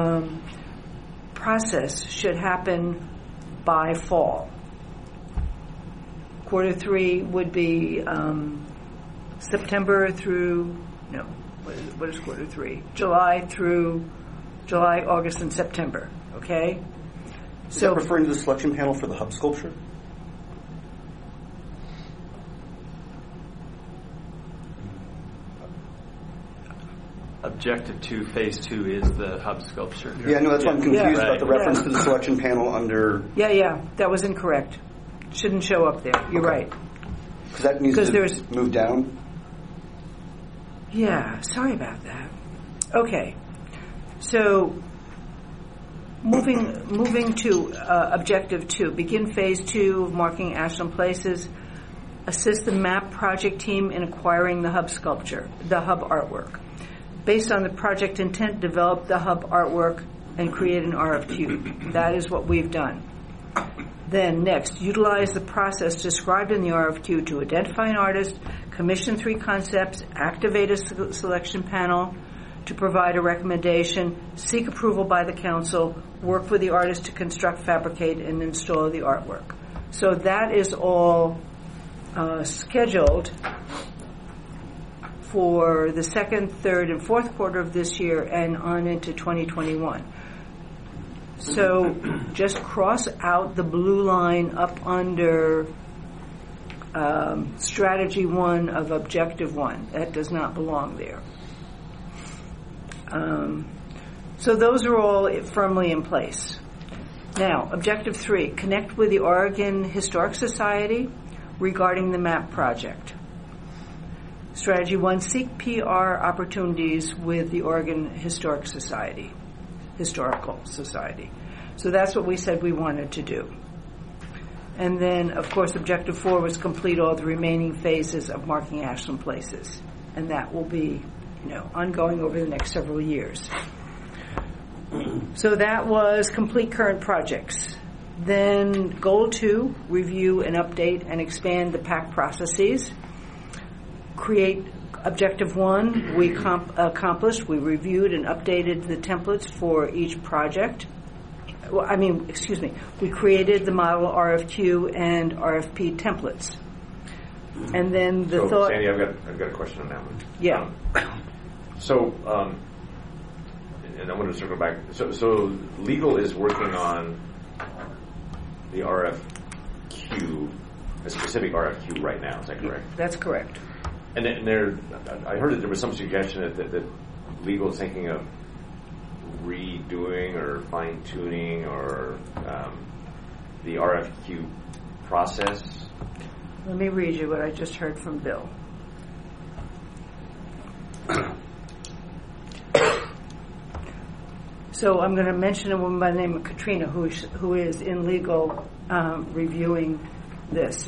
A: process should happen by fall. Quarter 3 would be September through, no, what is quarter 3? July, August, and September, okay?
E: Is that referring to the selection panel for the hub sculpture?
C: Objective 2, Phase 2 is the hub sculpture.
E: Yeah, no, that's why I'm confused about the reference
A: Yeah.
E: to the selection panel under...
A: Yeah, that was incorrect. Shouldn't show up there. You're right.
E: Because that needs to move down?
A: Yeah, sorry about that. Okay, so moving to Objective 2, begin Phase 2 of marking Ashland Places, assist the MAP project team in acquiring the hub sculpture, the hub artwork. Based on the project intent, develop the hub artwork and create an RFQ. That is what we've done. Then next, utilize the process described in the RFQ to identify an artist, commission 3 concepts, activate a selection panel to provide a recommendation, seek approval by the council, work with the artist to construct, fabricate, and install the artwork. So that is all scheduled for the second, third, and fourth quarter of this year and on into 2021. So just cross out the blue line up under Strategy 1 of Objective 1. That does not belong there. So those are all firmly in place. Now, Objective 3, connect with the Oregon Historic Society regarding the MAP project. Strategy 1, seek PR opportunities with the Oregon Historical Society. So that's what we said we wanted to do. And then, of course, Objective 4 was complete all the remaining phases of marking Ashland Places. And that will be, ongoing over the next several years. So that was complete current projects. Then Goal 2, review and update and expand the PAC processes. Create Objective 1, we accomplished. We reviewed and updated the templates for each project. We created the model RFQ and RFP templates. And then the thought...
F: Sandy, I've got a question on that one.
A: Yeah.
F: And I want to circle back. So legal is working on the RFQ, a specific RFQ right now. Is that correct?
A: That's correct.
F: And I heard that there was some suggestion that legal is thinking of redoing or fine-tuning or the RFQ process.
A: Let me read you what I just heard from Bill. So I'm going to mention a woman by the name of Katrina who is in legal reviewing this.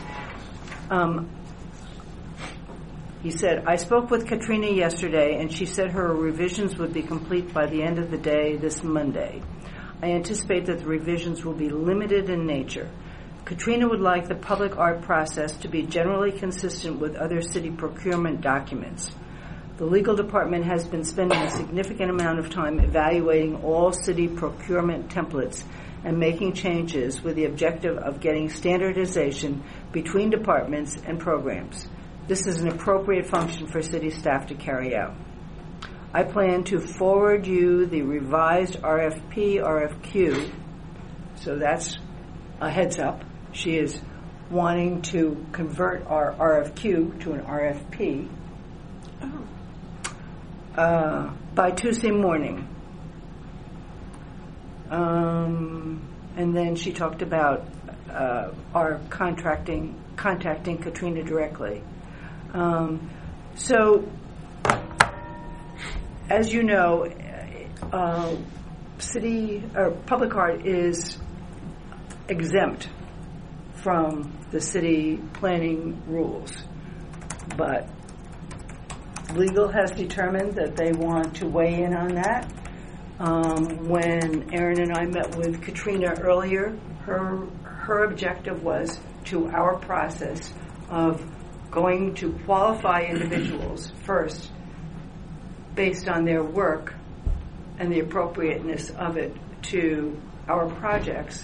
A: He said, I spoke with Katrina yesterday, and she said her revisions would be complete by the end of the day this Monday. I anticipate that the revisions will be limited in nature. Katrina would like the public art process to be generally consistent with other city procurement documents. The legal department has been spending a significant amount of time evaluating all city procurement templates and making changes with the objective of getting standardization between departments and programs. This is an appropriate function for city staff to carry out. I plan to forward you the revised RFQ. So that's a heads up. She is wanting to convert our RFQ to an RFP by Tuesday morning. And then she talked about our contacting Katrina directly. So, as you know, city or public art is exempt from the city planning rules. But legal has determined that they want to weigh in on that. When Erin and I met with Katrina earlier, her objective was to our process of going to qualify individuals first based on their work and the appropriateness of it to our projects,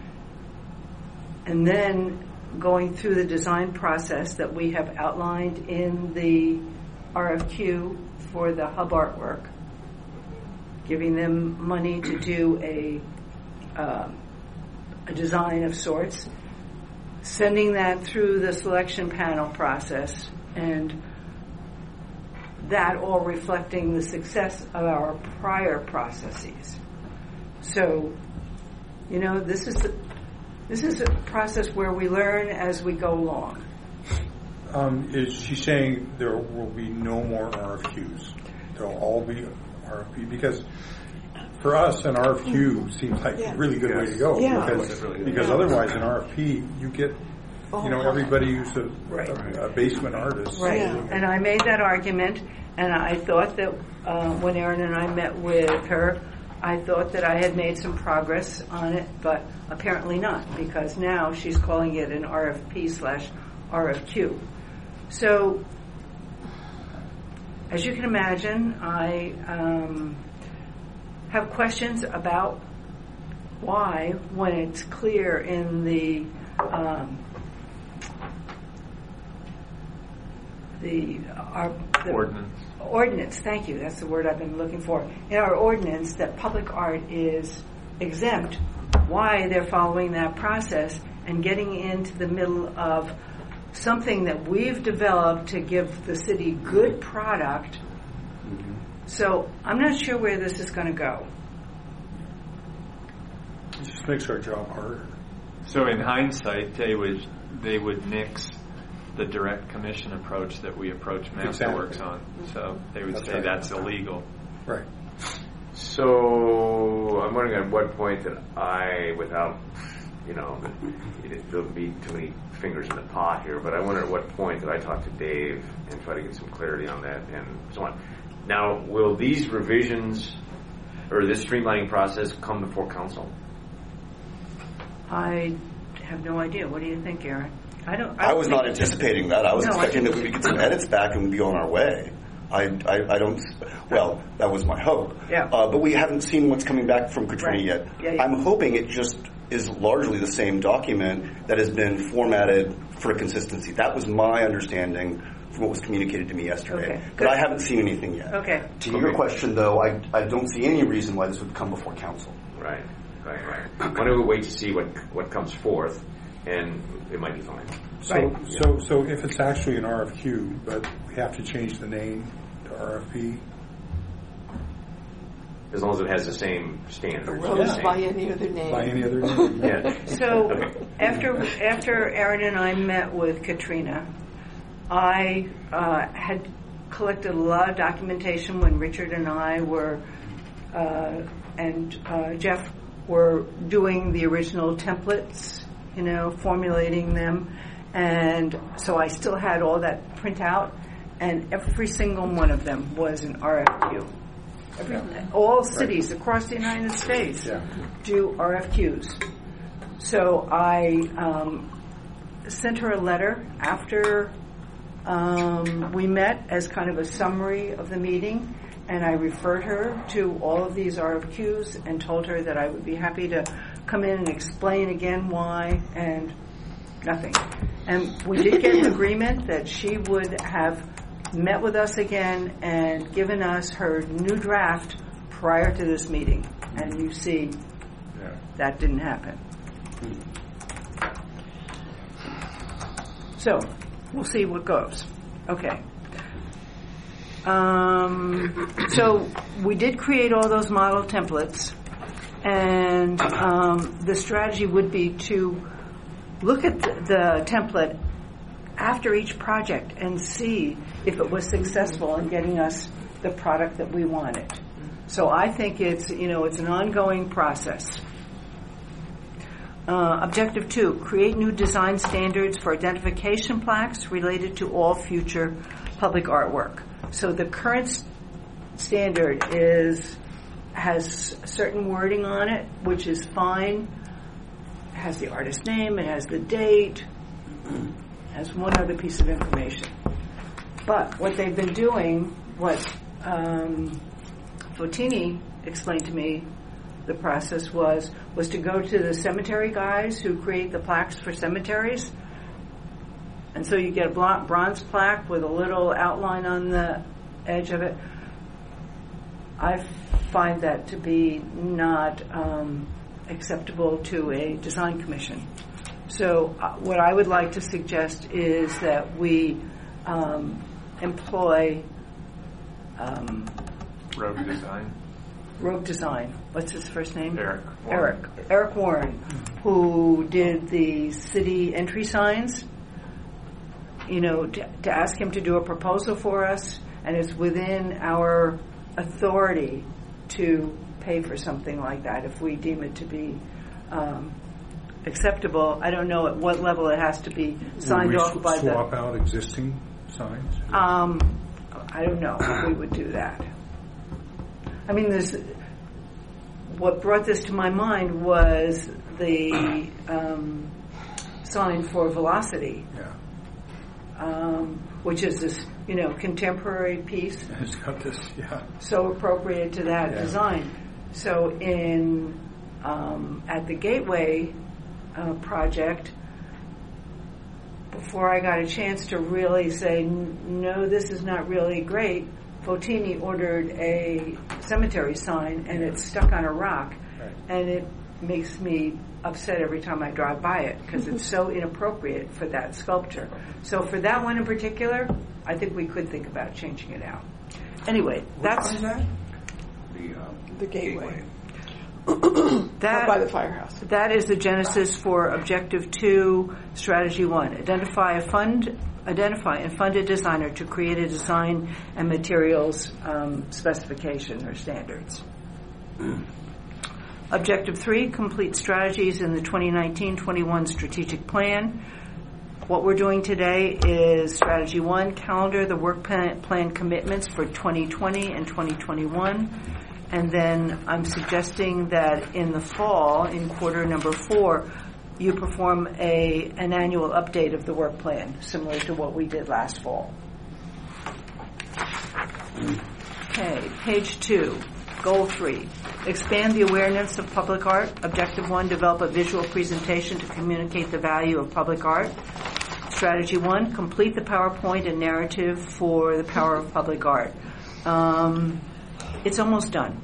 A: and then going through the design process that we have outlined in the RFQ for the hub artwork, giving them money to do a design of sorts, sending that through the selection panel process, and that all reflecting the success of our prior processes. So, this is a process where we learn as we go along.
H: Is she saying there will be no more RFQs? They'll all be RFP? Because for us, an RFQ seems like a really good way to go.
D: Yeah.
H: Because otherwise, an RFP, you get, everybody who's a basement artist.
A: Right. And I made that argument, and I thought that when Erin and I met with her, I thought that I had made some progress on it, but apparently not, because now she's calling it an RFP/RFQ. So, as you can imagine, I have questions about why, when it's clear in the ordinance, thank you, that's the word I've been looking for. In our ordinance that public art is exempt, why they're following that process and getting into the middle of something that we've developed to give the city good product. Mm-hmm. So I'm not sure where this is going to go.
H: It just makes our job harder.
C: So in hindsight, they would nix the direct commission approach that we approach Masterworks on. So they would say that's illegal.
H: Right.
F: So I'm wondering at what point that without, there'll be too many fingers in the pot here, but I wonder at what point that I talk to Dave and try to get some clarity on that and so on. Now, will these revisions or this streamlining process come before council?
A: I have no idea. What do you think, Erin?
E: I was not anticipating that. I was expecting that we would get some edits back and we'd be on our way. I don't. Well, that was my hope.
A: Yeah.
E: But we haven't seen what's coming back from Katrina yet.
A: Yeah.
E: I'm hoping it just is largely the same document that has been formatted for consistency. That was my understanding from what was communicated to me yesterday.
A: Okay.
E: But I haven't seen anything yet.
A: Okay.
E: To your question, though, I don't see any reason why this would come before council.
F: Right. Why don't we wait to see what comes forth, and it might be fine.
H: So if it's actually an RFQ, but we have to change the name to RFP?
F: As long as it has the same standards.
D: By any other name.
H: By any other name.
F: Yeah.
A: So after Erin and I met with Katrina, I had collected a lot of documentation when Richard and I were and Jeff were doing the original templates, formulating them. And so I still had all that printout, and every single one of them was an RFQ. All cities across the United States do RFQs. So I sent her a letter after we met as kind of a summary of the meeting, and I referred her to all of these RFQs and told her that I would be happy to come in and explain again why, and nothing. And we did get an agreement that she would have met with us again and given us her new draft prior to this meeting. And you see, that didn't happen. So, we'll see what goes. Okay. So, we did create all those model templates, and the strategy would be to look at the template after each project and see if it was successful in getting us the product that we wanted. So I think it's an ongoing process. Objective 2, create new design standards for identification plaques related to all future public artwork. So the current standard has certain wording on it, which is fine. It has the artist's name, it has the date, it has one other piece of information. But what they've been doing, what Fotini explained to me, the process was to go to the cemetery guys who create the plaques for cemeteries. And so you get a bronze plaque with a little outline on the edge of it. I find that to be not acceptable to a design commission. So what I would like to suggest is that we employ Rogue Design. What's his first name? Eric Warren, who did the city entry signs. To ask him to do a proposal for us, and it's within our authority to pay for something like that if we deem it to be acceptable. I don't know at what level it has to be signed off by the.
H: Swap out existing signs?
A: I don't know if we would do that. I mean, what brought this to my mind was the sign for Velocity, which is this, contemporary piece.
H: It's got this,
A: so appropriate to that design. So at the Gateway project, before I got a chance to really say, no, this is not really great, Fotini ordered a cemetery sign, and it's stuck on a rock, and it makes me upset every time I drive by it because it's so inappropriate for that sculpture. So for that one in particular, I think we could think about changing it out. Anyway, that's
D: the Gateway.
A: That
D: by the firehouse.
A: That is the genesis for Objective 2, Strategy 1. Identify and fund a designer to create a design and materials specification or standards. Objective 3, complete strategies in the 2019-21 strategic plan. What we're doing today is Strategy 1, calendar the work plan commitments for 2020 and 2021. And then I'm suggesting that in the fall, in quarter number 4, you perform an annual update of the work plan, similar to what we did last fall. Okay, page 2, goal 3. Expand the awareness of public art. Objective 1, develop a visual presentation to communicate the value of public art. Strategy 1, complete the PowerPoint and narrative for the power of public art. It's almost done.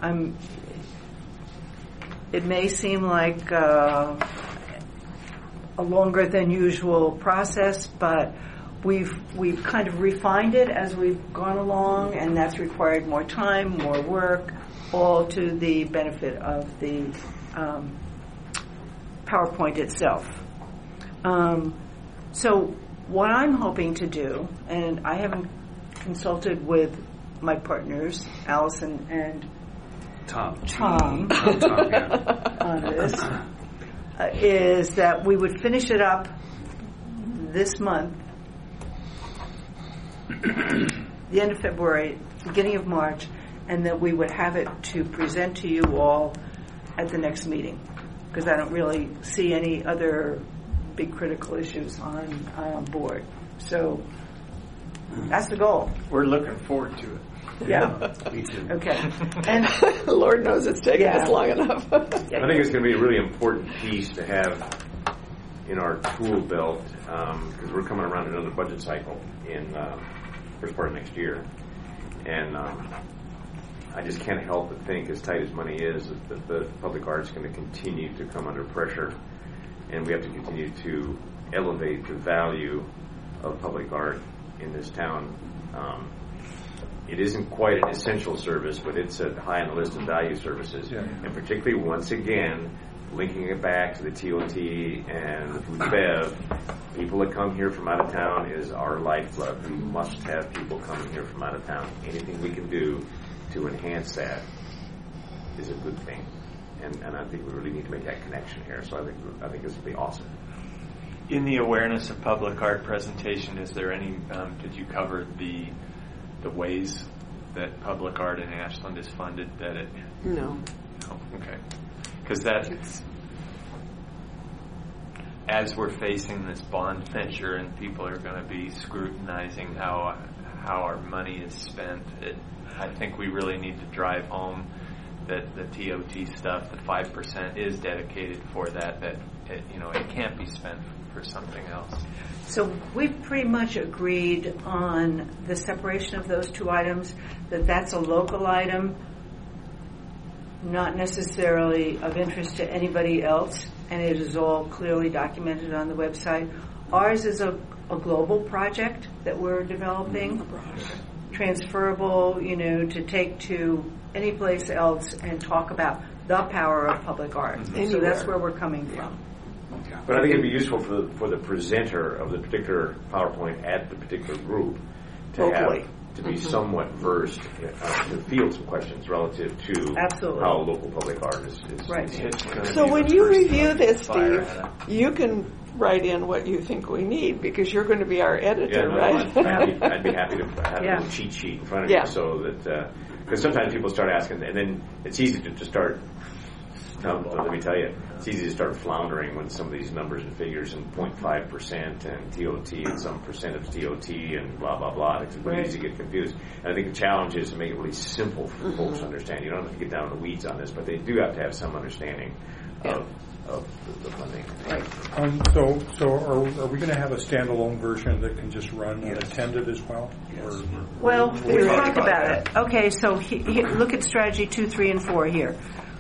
A: It may seem like a longer than usual process, but we've kind of refined it as we've gone along, and that's required more time, more work, all to the benefit of the PowerPoint itself. So what I'm hoping to do, and I haven't consulted with my partners, Allison and Tom on this, is that we would finish it up this month, the end of February, beginning of March, and that we would have it to present to you all at the next meeting, because I don't really see any other big critical issues on board. So that's the goal.
C: We're looking forward to it.
A: Yeah.
K: Me too.
A: Okay. And
D: Lord knows it's taken us long enough.
F: I think it's going to be a really important piece to have in our tool belt because we're coming around another budget cycle in first part of next year. And I just can't help but think, as tight as money is, that the public art's going to continue to come under pressure. And we have to continue to elevate the value of public art in this town. It isn't quite an essential service, but it's high on the list of value services. Yeah. And particularly, once again, linking it back to the TOT and the food and bev, people that come here from out of town is our lifeblood. We must have people coming here from out of town. Anything we can do to enhance that is a good thing. and I think we really need to make that connection here. So I think this would be awesome.
C: In the awareness of public art presentation, is there any? Did you cover the ways that public art in Ashland is funded? That it?
D: No.
C: Oh, okay. Because that's as we're facing this bond measure and people are going to be scrutinizing how our money is spent. I think we really need to drive home that the TOT stuff, the 5% is dedicated for that. That it can't be spent for something else.
A: So we've pretty much agreed on the separation of those two items, that's a local item, not necessarily of interest to anybody else, and it is all clearly documented on the website. Ours is a global project that we're developing, transferable, to take to any place else and talk about the power of public art. So that's where we're coming from.
F: But I think it'd be useful for the presenter of the particular PowerPoint at the particular group to be somewhat versed, to field some questions relative to how local public art is.
A: Right.
D: So when you review this, Steve, you can write in what you think we need because you're going to be our editor, right?
F: I'd be happy to have a little cheat sheet in front of you so that because sometimes people start asking, and then it's easy to start. Let me tell you, it's easy to start floundering when some of these numbers and figures and 0.5% and TOT and some percent of TOT and blah, blah, blah. It's really easy to get confused. And I think the challenge is to make it really simple for folks to understand. You don't have to get down in the weeds on this, but they do have to have some understanding of the funding.
H: So are we going to have a standalone version that can just run unattended as well?
K: Yes.
A: Well, we'll talk about it. Okay, so look at strategy 2, 3, and 4 here.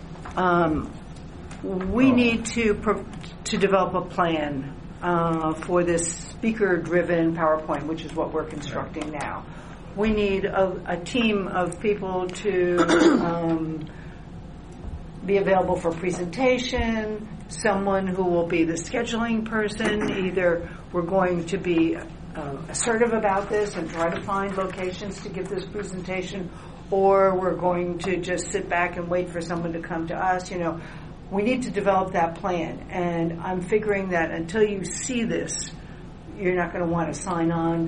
A: We need to develop a plan for this speaker-driven PowerPoint, which is what we're constructing now. We need a team of people to be available for presentation, someone who will be the scheduling person. Either we're going to be assertive about this and try to find locations to give this presentation, or we're going to just sit back and wait for someone to come to us. We need to develop that plan. And I'm figuring that until you see this, you're not going to want to sign on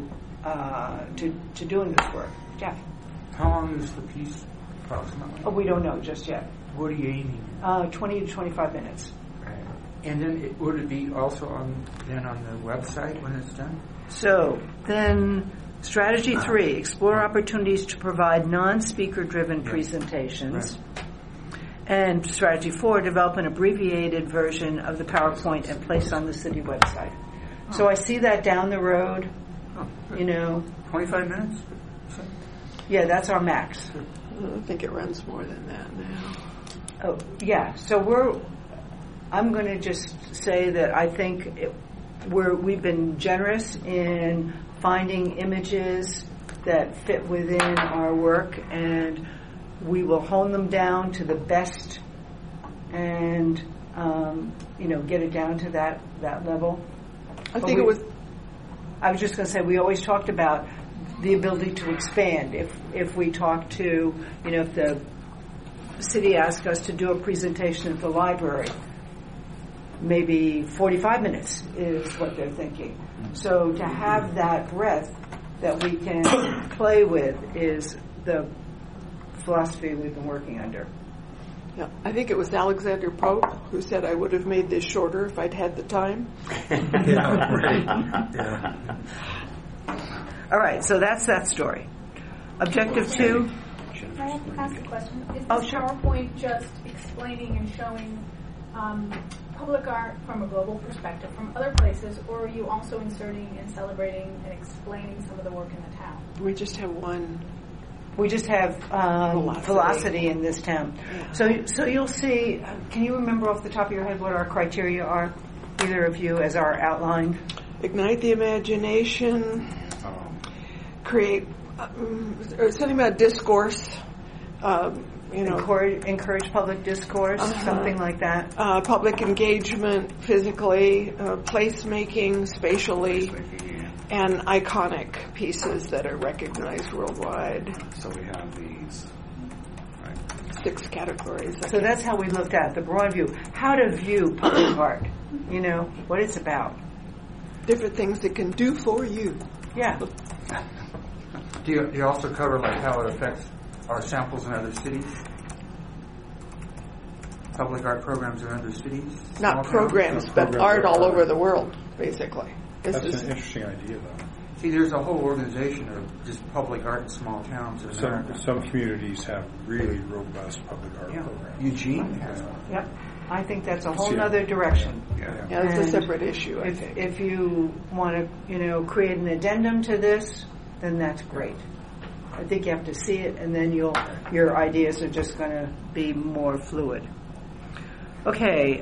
A: to doing this work. Jeff?
J: How long is the piece approximately?
A: Oh, we don't know just yet.
J: What are you aiming?
A: 20 to 25 minutes.
J: Right. And then would it be also on the website when it's done?
A: So then strategy 3, explore opportunities to provide non-speaker driven presentations. Right. And strategy 4, develop an abbreviated version of the PowerPoint and place on the city website. So I see that down the road,
J: 25 minutes?
A: Yeah, that's our max.
D: I think it runs more than that now.
A: Oh, yeah. So I'm going to just say that I think we've been generous in finding images that fit within our work, and we will hone them down to the best and, get it down to that level. I was just going to say, we always talked about the ability to expand. If we talk to, if the city asks us to do a presentation at the library, maybe 45 minutes is what they're thinking. So to have that breadth that we can play with is the philosophy we've been working under.
D: Yeah, I think it was Alexander Pope who said I would have made this shorter if I'd had the time.
H: Yeah, right. Yeah.
A: All right, so that's that story. Objective 2.
B: Can I ask a question? Is this PowerPoint just explaining and showing public art from a global perspective from other places, or are you also inserting and celebrating and explaining some of the work in the town?
D: We just have one.
A: We just have velocity in this town. Yeah. So you'll see, can you remember off the top of your head what our criteria are, either of you, as our outline?
D: Ignite the imagination, create something about discourse,
A: encourage public discourse, something like that.
D: Public engagement, physically, placemaking, spatially, and iconic pieces that are recognized worldwide.
K: So we have these. Right.
D: 6 categories.
A: So that's how we looked at it, the broad view. How to view public art, what it's about.
D: Different things it can do for you.
A: Yeah.
J: Do you also cover like how it affects our samples in other cities? Public art programs in other cities?
D: Not programs, but art all over the world, basically.
H: That's an interesting idea, though.
J: See, there's a whole organization of just public art in small towns in America.
H: Some communities have really robust public art programs.
J: Eugene has one.
A: Yep. I think that's a whole other direction.
D: Yeah, it's a separate issue, I think.
A: If you want to, create an addendum to this, then that's great. I think you have to see it, and then your ideas are just going to be more fluid. Okay,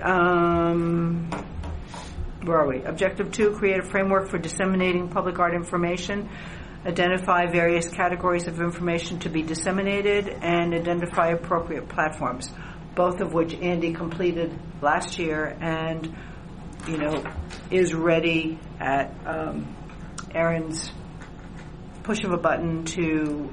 A: where are we? Objective 2, create a framework for disseminating public art information. Identify various categories of information to be disseminated, and identify appropriate platforms, both of which Andy completed last year and, is ready at Aaron's push of a button to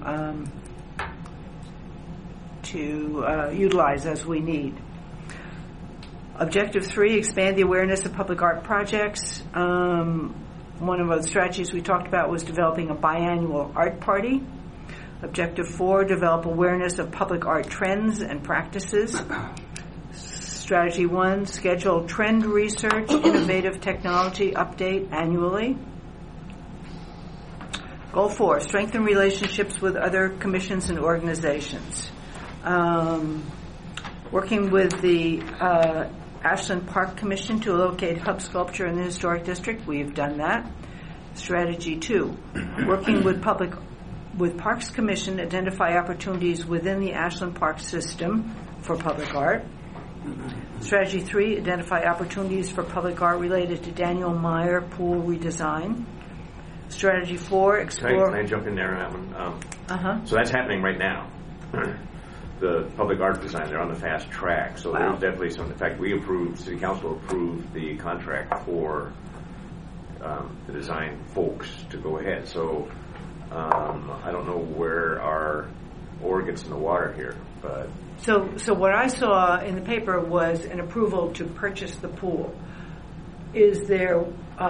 A: utilize as we need. Objective 3, expand the awareness of public art projects. One of the strategies we talked about was developing a biannual art party. Objective 4, develop awareness of public art trends and practices. Strategy 1, schedule trend research, innovative technology update annually. Goal 4, strengthen relationships with other commissions and organizations. Working with the Ashland Park Commission to locate hub sculpture in the Historic District. We've done that. Strategy 2, working with Parks Commission, identify opportunities within the Ashland Park system for public art. Strategy 3, identify opportunities for public art related to Daniel Meyer pool redesign. Strategy 4, explore...
F: Can I jump in there on that one? So that's happening right now. The public art design, they're on the fast track. So there's definitely some... In fact, City Council approved the contract for the design folks to go ahead. So I don't know where our oar gets in the water here, but...
A: So what I saw in the paper was an approval to purchase the pool. Is there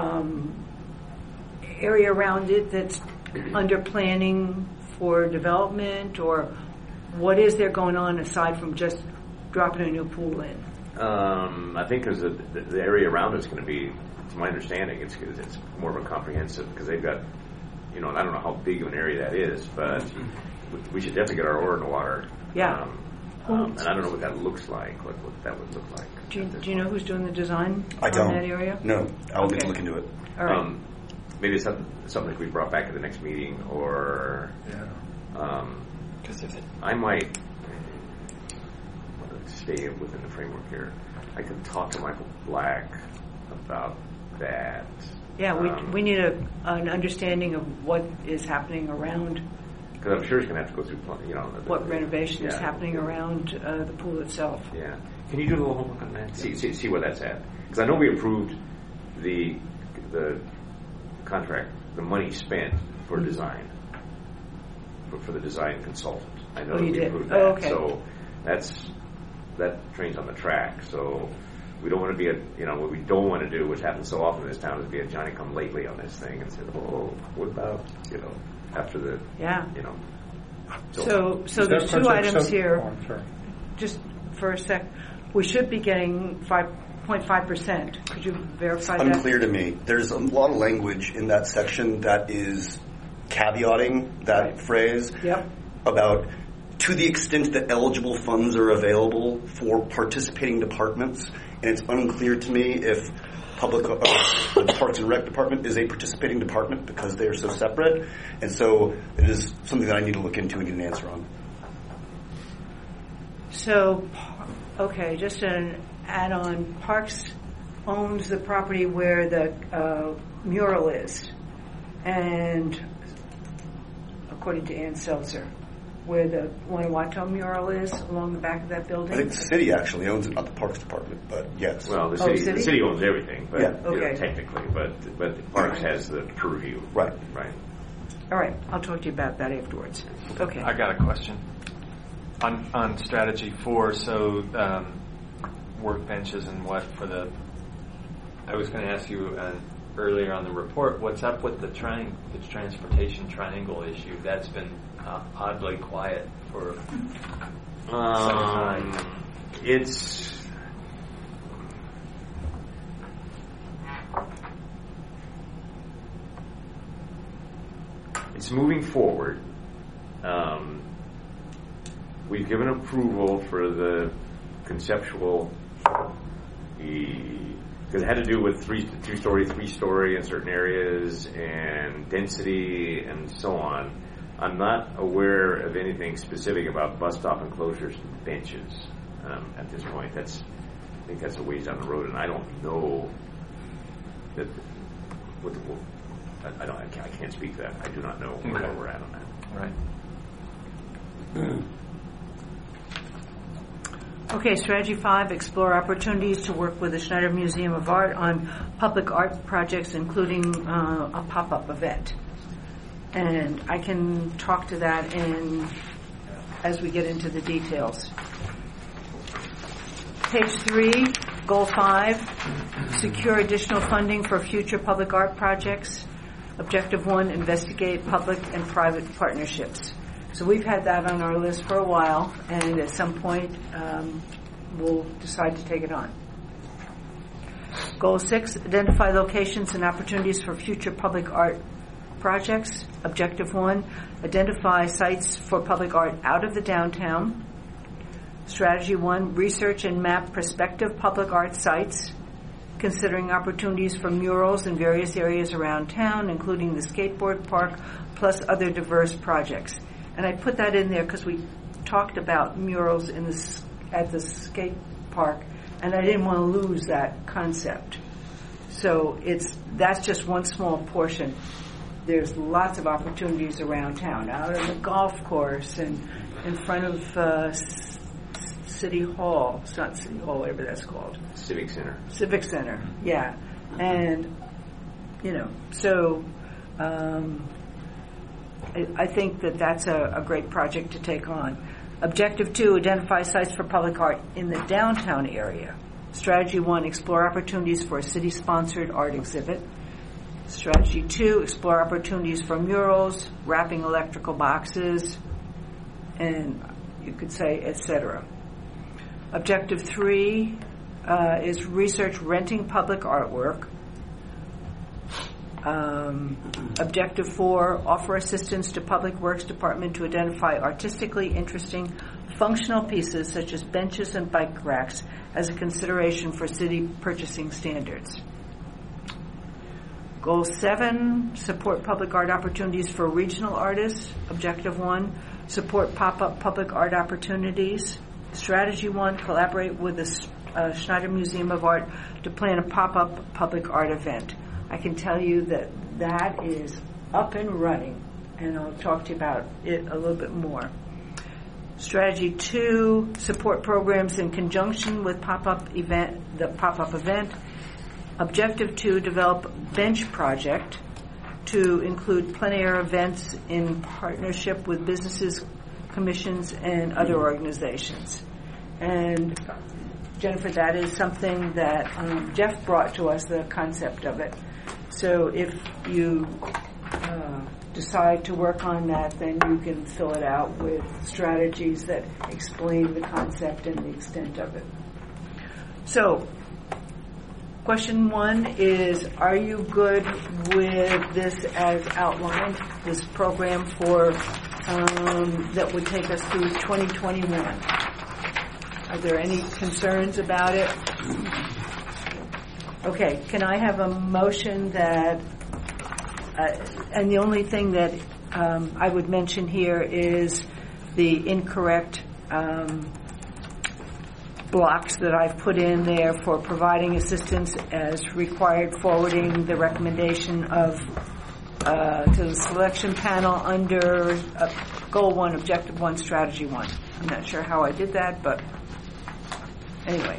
A: area around it that's under planning for development, or what is there going on aside from just dropping a new pool in?
F: I think because the area around it's going to be, to my understanding, it's more of a comprehensive, because they've got, I don't know how big of an area that is, but we should definitely get our oar in the water.
A: Yeah.
F: And I don't know what that looks like, what that would look like.
A: Do you know who's doing the design
E: on
A: that area?
E: No, I'll need to look into it.
A: All right.
F: Maybe it's something that we brought back at the next meeting, or I might stay within the framework here. I could talk to Michael Black about that.
A: Yeah, we need an understanding of what is happening around.
F: Because I'm sure he's going to have to go through,
A: what renovation is happening around the pool itself.
F: Yeah. Can you do a little homework on that? See where that's at. Because I know we approved the contract, the money spent for design, for the design consultant. I know we approved that.
A: Oh, okay.
F: So that train's on the track. So we don't want to be what we don't want to do, which happens so often in this town, is be a Johnny-come-lately on this thing and say, what about, after the,
A: So there's two items here. Just for a sec, we should be getting 5.5%. Could you verify that?
E: Unclear to me. There's a lot of language in that section that is caveating that phrase about to the extent that eligible funds are available for participating departments, and it's unclear to me if the Parks and Rec department is a participating department because they are so separate, and so it is something that I need to look into and get an answer on.
A: So, okay, just an add-on. Parks owns the property where the mural is, and according to Ann Seltzer, where the Guanajuato mural is along the back of that building.
E: I think the city actually owns it, not the Parks Department, but yes.
F: Well, the city owns everything, but technically, but the Parks has the purview.
E: Right.
F: Right.
A: All right, I'll talk to you about that afterwards. Okay.
C: I got a question. On strategy 4, so workbenches and what for the. I was going to ask you earlier on the report. What's up with the transportation triangle issue? That's been oddly quiet for some time.
F: It's moving forward. We've given approval for the conceptual, because it had to do with two-story, three-story in certain areas, and density, and so on. I'm not aware of anything specific about bus stop enclosures and benches at this point. I think that's a ways down the road, and I don't know that. I can't speak to that. I do not know where we're at on that.
C: Right.
A: Okay, strategy 5, explore opportunities to work with the Schneider Museum of Art on public art projects, including a pop-up event. And I can talk to that as we get into the details. Page 3, goal 5, secure additional funding for future public art projects. Objective 1, investigate public and private partnerships. So we've had that on our list for a while, and at some point we'll decide to take it on. Goal 6, identify locations and opportunities for future public art projects. Objective 1, identify sites for public art out of the downtown. Strategy 1, research and map prospective public art sites, considering opportunities for murals in various areas around town, including the skateboard park, plus other diverse projects. And I put that in there because we talked about murals at the skate park, and I didn't want to lose that concept. So that's just one small portion. There's lots of opportunities around town, out on the golf course and in front of City Hall. It's not City Hall, whatever that's called.
F: Civic Center,
A: yeah. And, so I think that's a great project to take on. Objective 2, identify sites for public art in the downtown area. Strategy 1, explore opportunities for a city-sponsored art exhibit. Strategy 2, explore opportunities for murals, wrapping electrical boxes, and you could say, etc. Objective 3 is research renting public artwork. Objective 4, offer assistance to Public Works Department to identify artistically interesting functional pieces such as benches and bike racks as a consideration for city purchasing standards. Goal 7, support public art opportunities for regional artists. Objective 1, support pop-up public art opportunities. Strategy 1, collaborate with the Schneider Museum of Art to plan a pop-up public art event. I can tell you that is up and running, and I'll talk to you about it a little bit more. Strategy 2, support programs in conjunction with the pop-up event. Objective 2, develop bench project to include plein-air events in partnership with businesses, commissions, and other organizations. And Jennifer, that is something that Jeff brought to us, the concept of it. So if you decide to work on that, then you can fill it out with strategies that explain the concept and the extent of it. So, question 1 is, are you good with this as outlined, this program for that would take us through 2021? Are there any concerns about it? Okay, can I have a motion that, and the only thing that I would mention here is the incorrect blocks that I've put in there for providing assistance as required, forwarding the recommendation of to the selection panel under Goal 1, Objective 1, Strategy 1. I'm not sure how I did that, but anyway.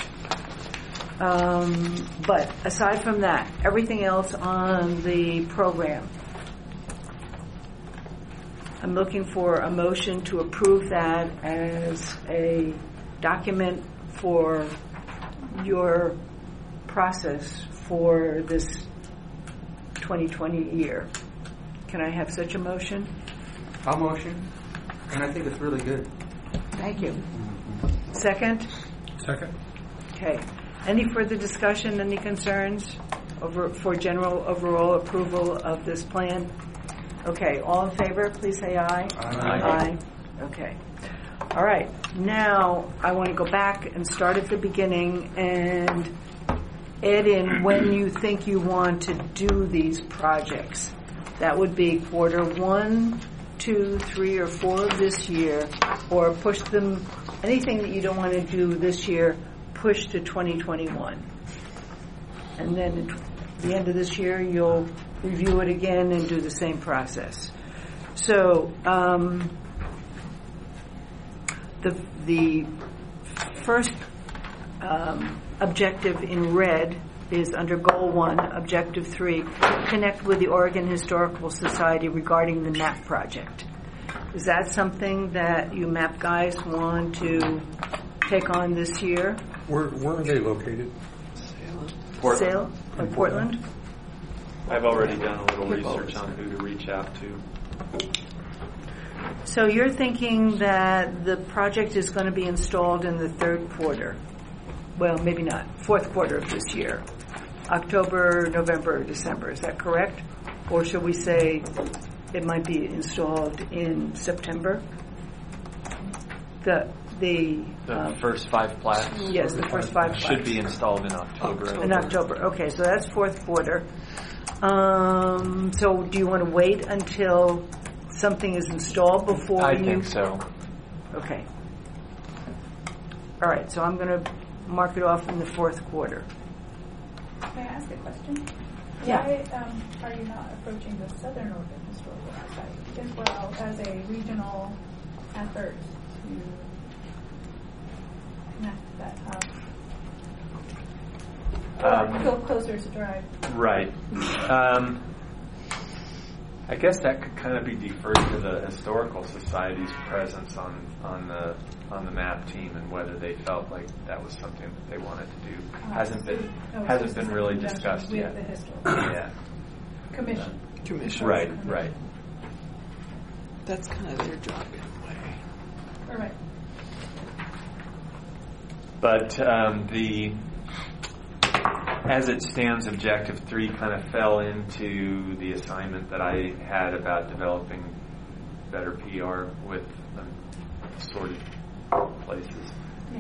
A: But aside from that, everything else on the program. I'm looking for a motion to approve that as a document for your process for this 2020 year. Can I have such a motion?
J: I'll motion, and I think it's really good.
A: Thank you. Second?
H: Second.
A: Okay. Any further discussion, any concerns for general overall approval of this plan? Okay. All in favor, please say aye.
J: Aye.
A: Okay. All right. Now I want to go back and start at the beginning and add in when you think you want to do these projects. That would be quarter 1, 2, 3, or 4 of this year, or push them, anything that you don't want to do this year, push to 2021. And then at the end of this year, you'll review it again and do the same process. So the first objective in red is under Goal 1, Objective 3, connect with the Oregon Historical Society regarding the MAP project. Is that something that you MAP guys want to take on this year?
H: Where are they located?
A: Portland. Portland?
C: I've already done a little research on who to reach out to.
A: So you're thinking that the project is going to be installed in the 3rd quarter. Well, maybe not. 4th quarter of this year. October, November, December. Is that correct? Or should we say it might be installed in September? The
C: first 5 plats?
A: Yes, the first 5 plats.
C: Should be installed in October.
A: In October. Okay, so that's 4th quarter. So do you want to wait until something is installed before
C: I think so.
A: Okay. All right, so I'm going to mark it off in the 4th quarter.
B: May I ask a question?
A: Yeah.
B: Why are you not approaching the Southern Oregon Historical Society as well as a regional effort to connect that hub? Or feel closer to drive?
C: Right. I guess that could kind of be deferred to the Historical Society's presence on the MAP team and whether they felt like that was something that they wanted to do. Hasn't been really discussed yet.
B: With the Historical
D: Commission.
C: Right.
D: That's kind of their job in a way.
B: All right.
C: But as it stands, Objective 3 kind of fell into the assignment that I had about developing better PR with assorted places.
B: Yeah.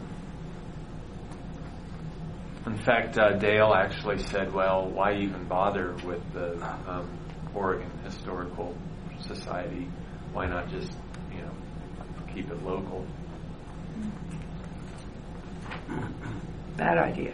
C: In fact, Dale actually said, well, why even bother with the Oregon Historical Society? Why not just, keep it local?
A: Bad idea.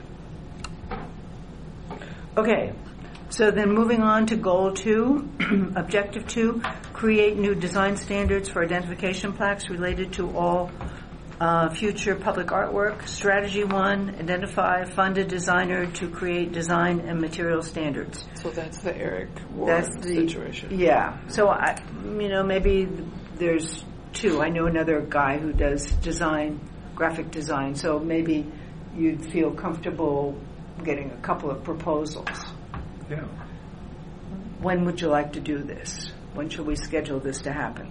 A: Okay, so then moving on to Goal 2, Objective 2, create new design standards for identification plaques related to all future public artwork. Strategy 1, identify, fund a designer to create design and material standards.
D: So that's the Eric Warren situation.
A: Yeah, so maybe there's 2. I know another guy who does design, graphic design, so maybe you'd feel comfortable getting a couple of proposals.
H: Yeah.
A: When would you like to do this? When should we schedule this to happen?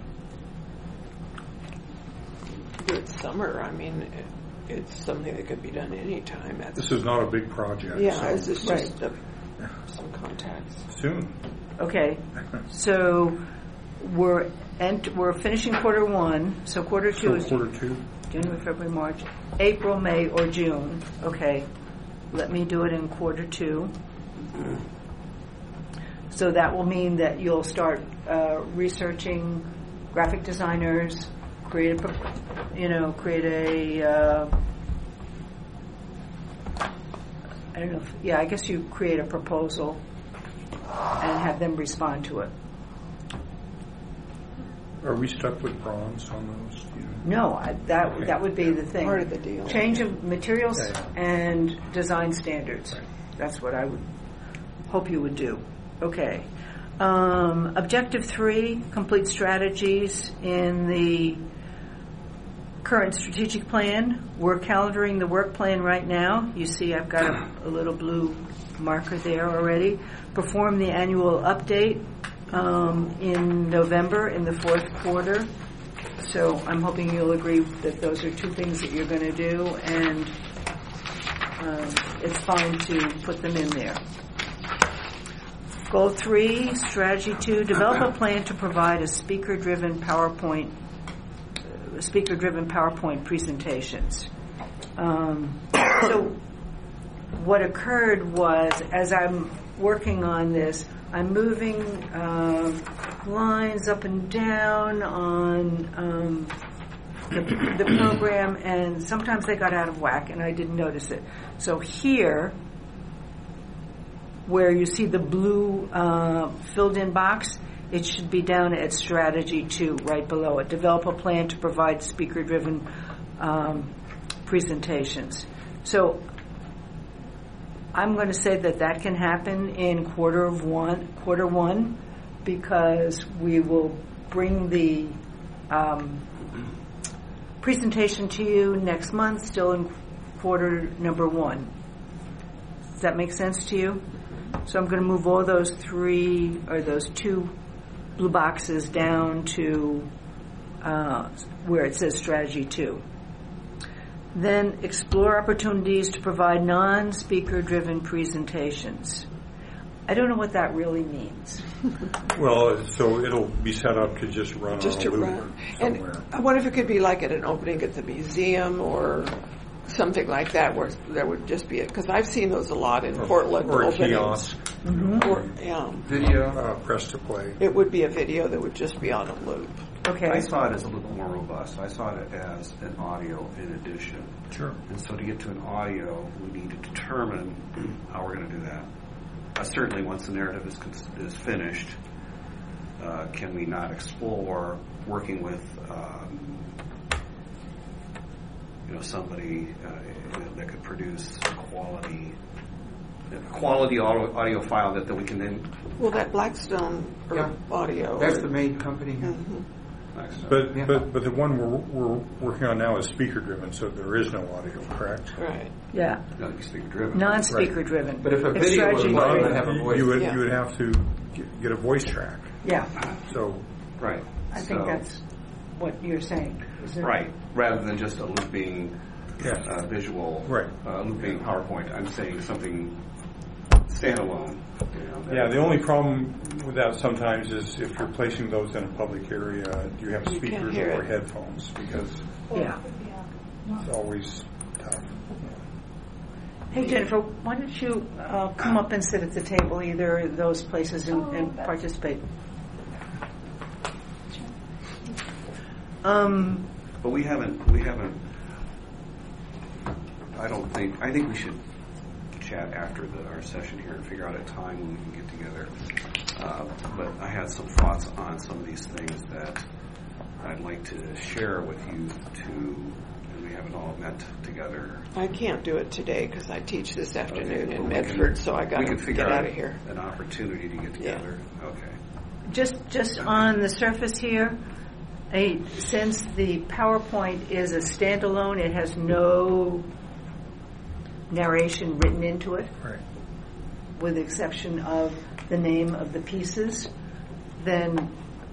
D: It's summer. I mean, it's something that could be done anytime.
H: This is not a big project.
D: Yeah,
H: so.
D: it's just some contacts.
H: Soon.
A: Okay, so we're finishing quarter 1. So quarter 2 is
H: quarter 2.
A: January, February, March, April, May, or June. Okay. Let me do it in quarter 2. So that will mean that you'll start researching graphic designers, create a I don't know. I guess you create a proposal and have them respond to it.
H: Are we stuck with bronze on those?
A: No, that would be the thing.
D: Part of the deal.
A: Change of materials and design standards. Right. That's what I would hope you would do. Okay. Objective 3, complete strategies in the current strategic plan. We're calendaring the work plan right now. You see I've got a little blue marker there already. Perform the annual update in November in the fourth quarter. So I'm hoping you'll agree that those are two things that you're going to do, and it's fine to put them in there. Goal 3, strategy 2, develop a plan to provide a speaker-driven PowerPoint presentations. So what occurred was, as I'm working on this, I'm moving lines up and down on the program, and sometimes they got out of whack, and I didn't notice it. So here, where you see the blue filled-in box, it should be down at strategy 2, right below it. Develop a plan to provide speaker-driven presentations. So I'm going to say that can happen in quarter one, because we will bring the presentation to you next month, still in quarter number 1. Does that make sense to you? So I'm going to move all those two blue boxes down to where it says strategy 2. Then explore opportunities to provide non-speaker driven presentations. I don't know what that really means.
H: Well, so it'll be set up to just run
D: just
H: on
D: to
H: a loop
D: run.
H: somewhere.
D: And I wonder if it could be like at an opening at the museum or something like that, where there would just be because I've seen those a lot in Portland
H: or a
D: openings.
H: kiosk,
J: Video,
H: press to play.
D: It would be a video that would just be on a loop.
A: Okay.
K: I saw it as a little more robust. I saw it as an audio in addition.
H: Sure.
K: And so to get to an audio, we need to determine how we're going to do that. Certainly, once the narrative is finished, can we not explore working with somebody that could produce quality audio file that we can then.
D: Well, that Blackstone audio.
J: That's the main company.
D: Mm-hmm.
H: But the one we're working on now is speaker driven, so there is no audio, correct?
D: Right.
A: Yeah.
K: Speaker driven.
A: Non-speaker driven.
J: But if a video was
A: strategy
J: would have a voice.
H: You would have to get a voice track.
A: Yeah.
H: So.
K: Right.
A: I think that's what you're saying. Isn't it?
K: Right. Rather than just a looping visual,
H: right.
K: Looping PowerPoint. I'm saying something standalone.
H: Yeah, the only problem with that sometimes is if you're placing those in a public area, you have speakers or headphones, because it's always tough.
A: Hey, Jennifer, why don't you come up and sit at the table, either of those places, and participate?
K: But we haven't. I think we should chat after our session here and figure out a time when we can get together. But I had some thoughts on some of these things that I'd like to share with you and we haven't all met together.
D: I can't do it today because I teach this afternoon in Medford, so I got to get out of here.
K: An opportunity to get together. Yeah. Okay.
A: Just on the surface here, since the PowerPoint is a standalone, it has no narration written into it,
H: right,
A: with the exception of the name of the pieces, then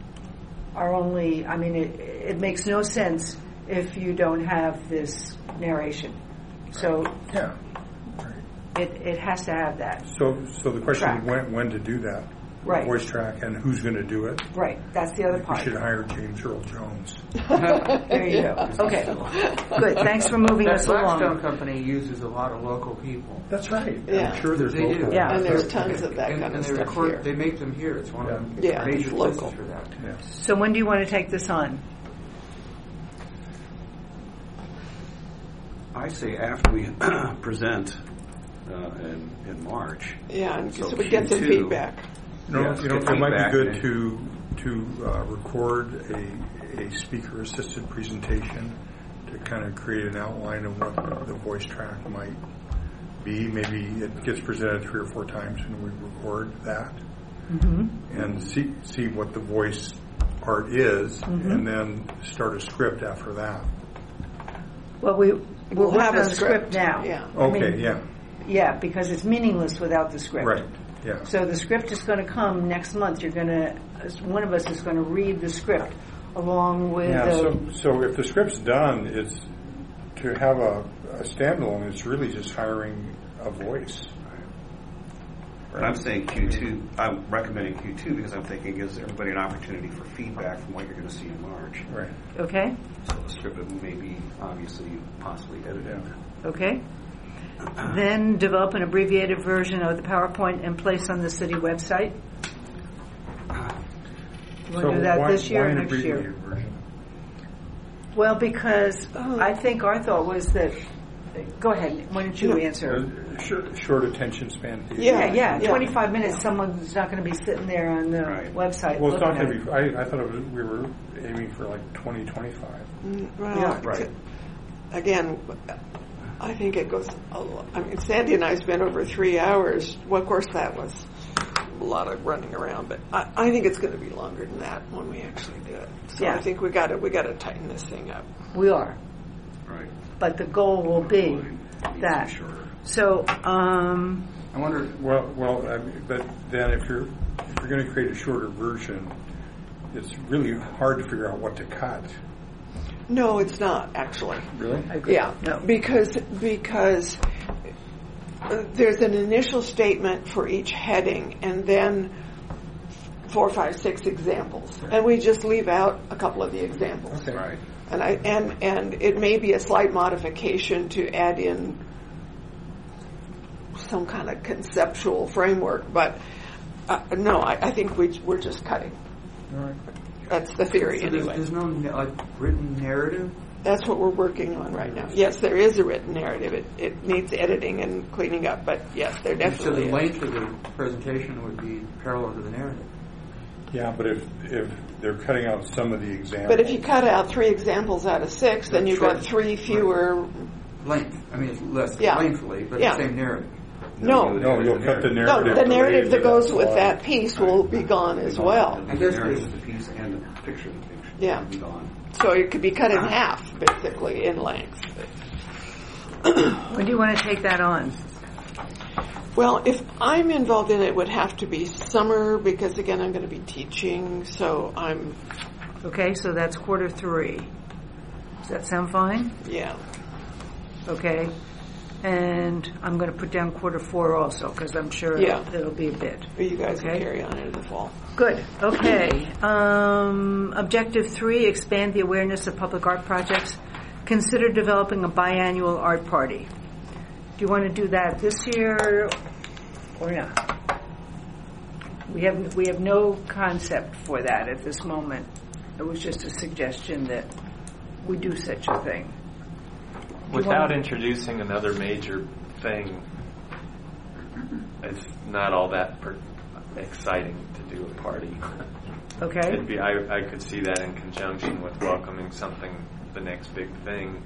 A: it makes no sense if you don't have this narration. So
H: yeah,
A: it has to have that.
H: So the question
A: track.
H: is when to do that.
A: Right.
H: Voice track, and who's going to do it.
A: Right, that's the other part.
H: We should hire James Earl Jones.
A: There you go. Okay, good. Thanks for moving us along.
J: Blackstone company uses a lot of local people.
H: That's right.
D: Yeah.
H: I'm sure there's
J: They
H: local.
J: do.
A: Yeah.
D: And there's tons of that kind of
J: they
D: stuff
J: record,
D: here.
J: They make them here. It's one of the major
D: it's
J: places
D: local.
J: for that.
H: Yeah.
A: So when do you want to take this on?
K: I say after we present in March.
D: Yeah, and
K: So
D: so we get some
K: Q2.
D: feedback.
K: Yes,
H: It
K: get
H: might be
K: feedback
H: good
K: and-
H: to record a speaker-assisted presentation to kind of create an outline of what the voice track might be. Maybe it gets presented 3 or 4 times and we record that. and see what the voice art is, and then start a script after that.
A: Well, we'll
D: have
A: working
D: a
A: on the script now.
D: Yeah.
H: Okay,
A: Yeah, because it's meaningless without the script.
H: right, yeah.
A: So the script is going to come next month. One of us is going to read the script along with.
H: So if the script's done, it's to have a standalone. It's really just hiring a voice.
K: But I'm saying Q2. I'm recommending Q2 because I'm thinking gives everybody an opportunity for feedback from what you're going to see in March.
H: Right.
A: Okay.
K: So the script may be obviously possibly edited.
A: Okay. Then develop an abbreviated version of the PowerPoint and place on the city website. You want to do that this year or next year?
H: Version?
A: Well, because I think our thought was that. Go ahead. Why don't you answer?
H: Short attention span.
A: Yeah. 25 minutes. Someone's not going to be sitting there on the website.
H: Well, it's not going to be. I thought we were aiming for like 20, 25.
D: Well,
K: right.
D: Again, I think it goes. I mean, Sandy and I spent over 3 hours. Well, of course, that was a lot of running around, but I think it's going to be longer than that when we actually do it. So I think we got to tighten this thing up.
A: We are.
K: Right.
A: But the goal will be that. So,
J: I wonder.
H: Well, but then if you're going to create a shorter version, it's really hard to figure out what to cut.
D: No, it's not actually.
H: Really?
D: Yeah,
A: No.
D: because there's an initial statement for each heading, and then 4, 5, 6 examples, and we just leave out a couple of the examples.
H: Okay.
K: Right.
D: And it may be a slight modification to add in some kind of conceptual framework, but no, I think we're just cutting.
H: All right.
D: That's the theory
J: So
D: anyway.
J: There's no written narrative.
D: That's what we're working on right now. Yes, there is a written narrative. It needs editing and cleaning up, but yes, there definitely
J: So the
D: is.
J: length of the presentation would be parallel to the narrative.
H: Yeah, but if they're cutting out some of the examples.
D: But if you cut out 3 examples out of 6, then you've got 3 fewer.
J: Length. I mean, it's less
D: Yeah.
J: lengthily, but
D: Yeah.
J: the same narrative.
D: No,
H: you'll cut the
D: no,
H: narrative.
D: the narrative that goes with
H: Slide.
D: that piece will be gone as well.
K: And the narrative of the piece and the picture of the picture.
D: Yeah.
K: Will be gone.
D: So it could be cut in half, basically, in length.
A: when do you want to take that on?
D: Well, if I'm involved in it, it would have to be summer because, again, I'm going to be teaching, so I'm,
A: Okay, so that's Q3. Does that sound fine?
D: yeah.
A: Okay. And I'm going to put down Q4 also because I'm sure it'll be a bit.
D: You guys
A: Okay.
D: can carry on into the fall.
A: Good. Okay. Objective 3, expand the awareness of public art projects. Consider developing a biannual art party. Do you want to do that this year or not? We have no concept for that at this moment. It was just a suggestion that we do such a thing.
C: Without introducing another major thing, it's not all that exciting to do a party.
A: Okay.
C: I could see that in conjunction with welcoming something, the next big thing.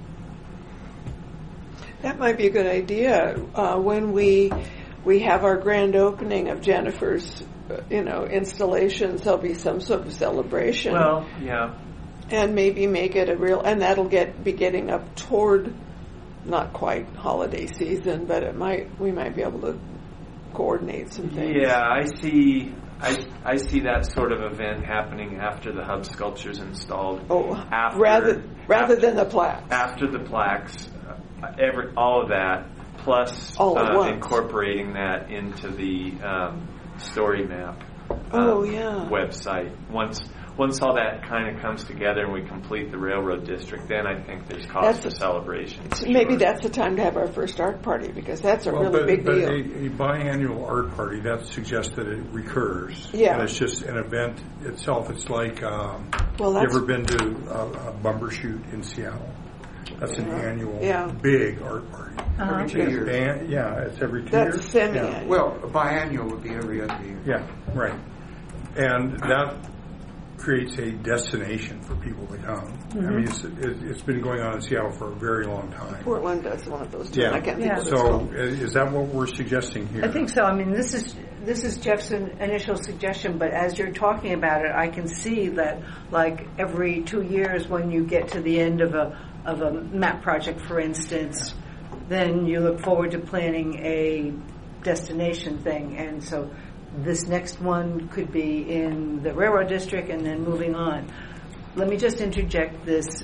D: That might be a good idea. When we have our grand opening of Jennifer's, installations, there'll be some sort of celebration.
C: Well, yeah.
D: And maybe make it a real, and that'll be getting up toward, not quite holiday season, but we might be able to coordinate some things.
C: Yeah, I see that sort of event happening after the hub sculpture's installed.
D: Oh, rather than the plaques.
C: After the plaques, all of that, plus
D: All at once.
C: incorporating that into the story map website. Once all that kind of comes together and we complete the railroad district, then I think there's cause for celebration.
D: Maybe that's the time to have our first art party because that's a really big deal.
H: But a biannual art party, that suggests that it recurs.
D: Yeah.
H: And it's just an event itself. It's like, you
D: that's-
H: ever been to a Bumbershoot in Seattle? That's an annual big art party.
J: Every 2 years.
H: It's every 2
D: That's
H: years.
D: semi-annual.
J: Well, a biannual would be every other year.
H: Yeah, right. And that creates a destination for people to come. I mean, it's been going on in Seattle for a very long time.
D: Portland does one of those too.
H: Yeah.
D: I can't think what it's
H: So
D: called.
H: is that what we're suggesting here?
A: I think so. I mean, this is Jeff's initial suggestion, but as you're talking about it, I can see that, like, every 2 years when you get to the end of a map project, for instance, then you look forward to planning a destination thing, and so this next one could be in the Railroad District and then moving on. Let me just interject this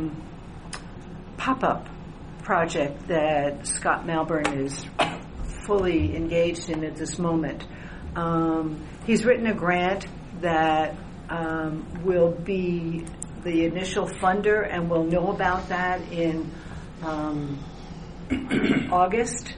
A: pop-up project that Scott Malburn is fully engaged in at this moment. He's written a grant that will be the initial funder, and we'll know about that in August.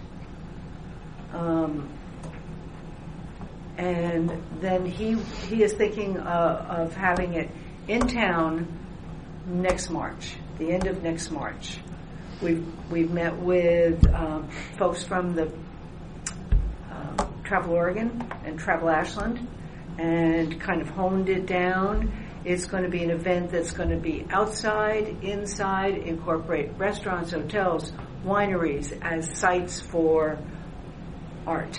A: And then he is thinking of having it in town next March, the end of next March. We've met with folks from the Travel Oregon and Travel Ashland and kind of honed it down. It's going to be an event that's going to be outside, inside, incorporate restaurants, hotels, wineries as sites for art.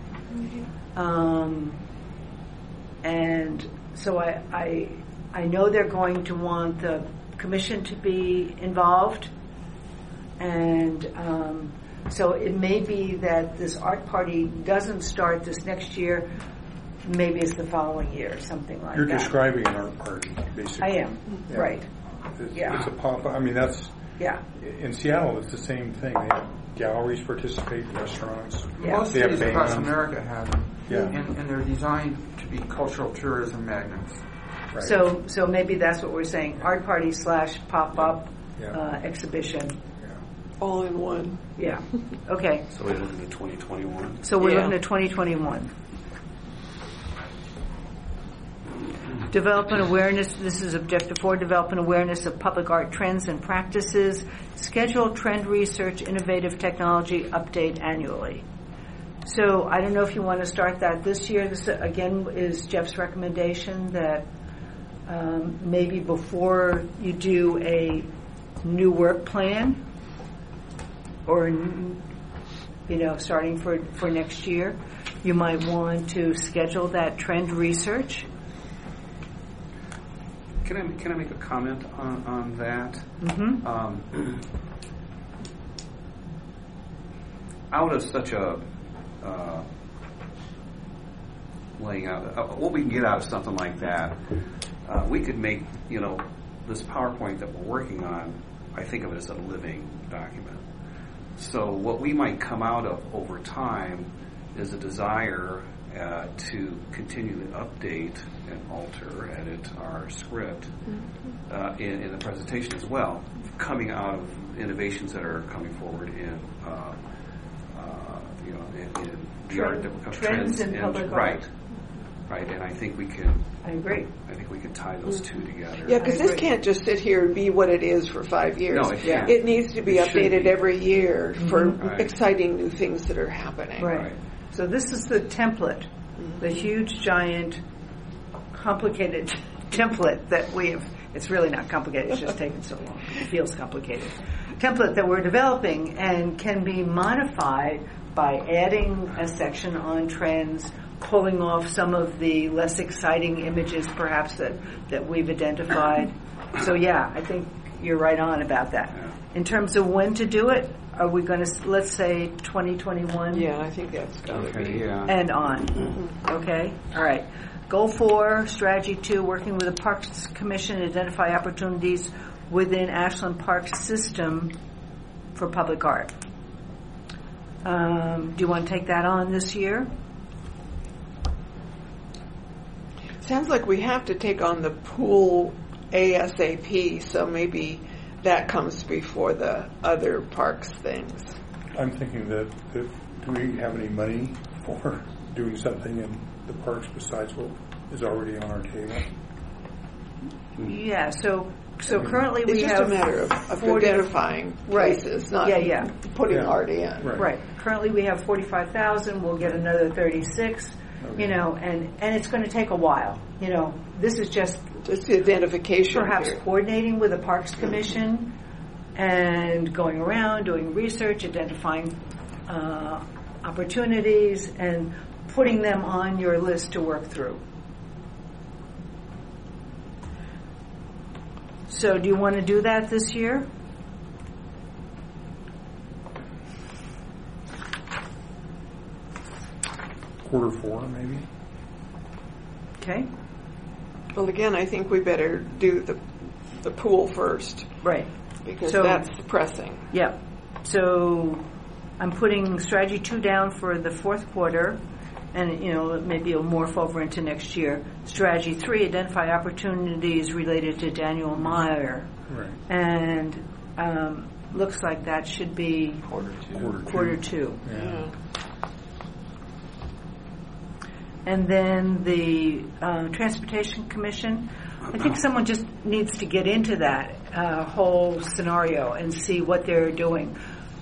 A: And so I know they're going to want the commission to be involved, and so it may be that this art party doesn't start this next year. Maybe it's the following year, something like
H: You're
A: that.
H: describing an art party, basically.
A: I am,
H: Yeah.
A: right.
H: It's a pop. I mean, that's in Seattle. It's the same thing. They have galleries participate, restaurants.
J: Most
H: They have
J: cities across
H: bands.
J: America have them,
H: Yeah.
J: and they're designed to be cultural tourism magnets.
H: Right.
A: So maybe that's what we're saying: art party / pop-up exhibition.
D: All in one.
A: Yeah. Okay.
K: So we're looking at 2021.
A: So we're looking at 2021. Develop an awareness, this is objective 4, develop an awareness of public art trends and practices. Schedule trend research, innovative technology update annually. So I don't know if you want to start that this year. This, again, is Jeff's recommendation that maybe before you do a new work plan or, starting for next year, you might want to schedule that trend research.
K: Can I make a comment on that?
A: Mm-hmm.
K: Out of such a laying out, what we can get out of something like that, we could make this PowerPoint that we're working on. I think of it as a living document. So what we might come out of over time is a desire to continually update and alter, edit our script in the presentation as well, coming out of innovations that are coming forward in the art that becomes
A: trends in public art.
K: Right, and I think we can.
A: I agree.
K: I think we can tie those two together.
D: Yeah, because this can't just sit here and be what it is for 5 years.
K: No, it can't.
D: It needs to be
K: It should
D: updated
K: be.
D: every year for
K: Right.
D: exciting new things that are happening.
A: Right. So this is the template, the huge, giant, complicated template that we have. It's really not complicated. It's just taken so long. It feels complicated. Template that we're developing and can be modified by adding a section on trends, pulling off some of the less exciting images perhaps that we've identified. So yeah, I think you're right on about that.
K: Yeah.
A: In terms of when to do it, are we going to, let's say 2021?
D: Yeah, I think that's going to be.
K: Yeah.
A: And on. Okay? All right. Goal 4, strategy 2, working with the Parks Commission to identify opportunities within Ashland Park system for public art. Do you want to take that on this year?
D: Sounds like we have to take on the pool ASAP, so maybe that comes before the other parks things.
H: I'm thinking that do we have any money for doing something in the parks besides what is already on our table?
A: Yeah, so currently
D: It's
A: we
D: just
A: have
D: a matter of
A: 40
D: identifying
A: Right.
D: places, not
A: Yeah.
D: putting
H: Yeah.
D: art in.
H: Right.
A: Right. Currently we have 45,000. We'll get another 36. you know, and it's going to take a while. You know, this is just
D: the identification.
A: Perhaps
D: here.
A: coordinating with the Parks Commission and going around doing research, identifying opportunities, and putting them on your list to work through. So, do you want to do that this year?
H: Q4, maybe.
A: Okay.
D: Well, again, I think we better do the pool first.
A: Right.
D: Because that's pressing.
A: Yeah. So I'm putting strategy 2 down for the fourth quarter, and, you know, maybe it'll morph over into next year. Strategy 3, identify opportunities related to Daniel Meyer.
H: Right.
A: And looks like that should be quarter two.
H: Yeah.
A: And then the Transportation Commission, I think someone just needs to get into that whole scenario and see what they're doing.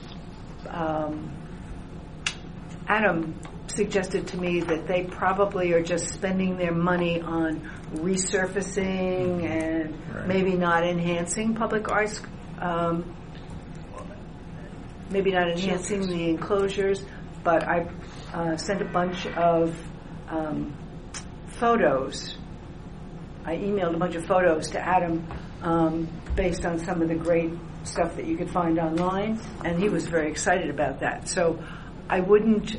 A: Adam suggested to me that they probably are just spending their money on resurfacing and maybe not enhancing public arts, maybe not enhancing the enclosures, but I sent a bunch of photos. I emailed a bunch of photos to Adam based on some of the great stuff that you could find online, and he was very excited about that. So I wouldn't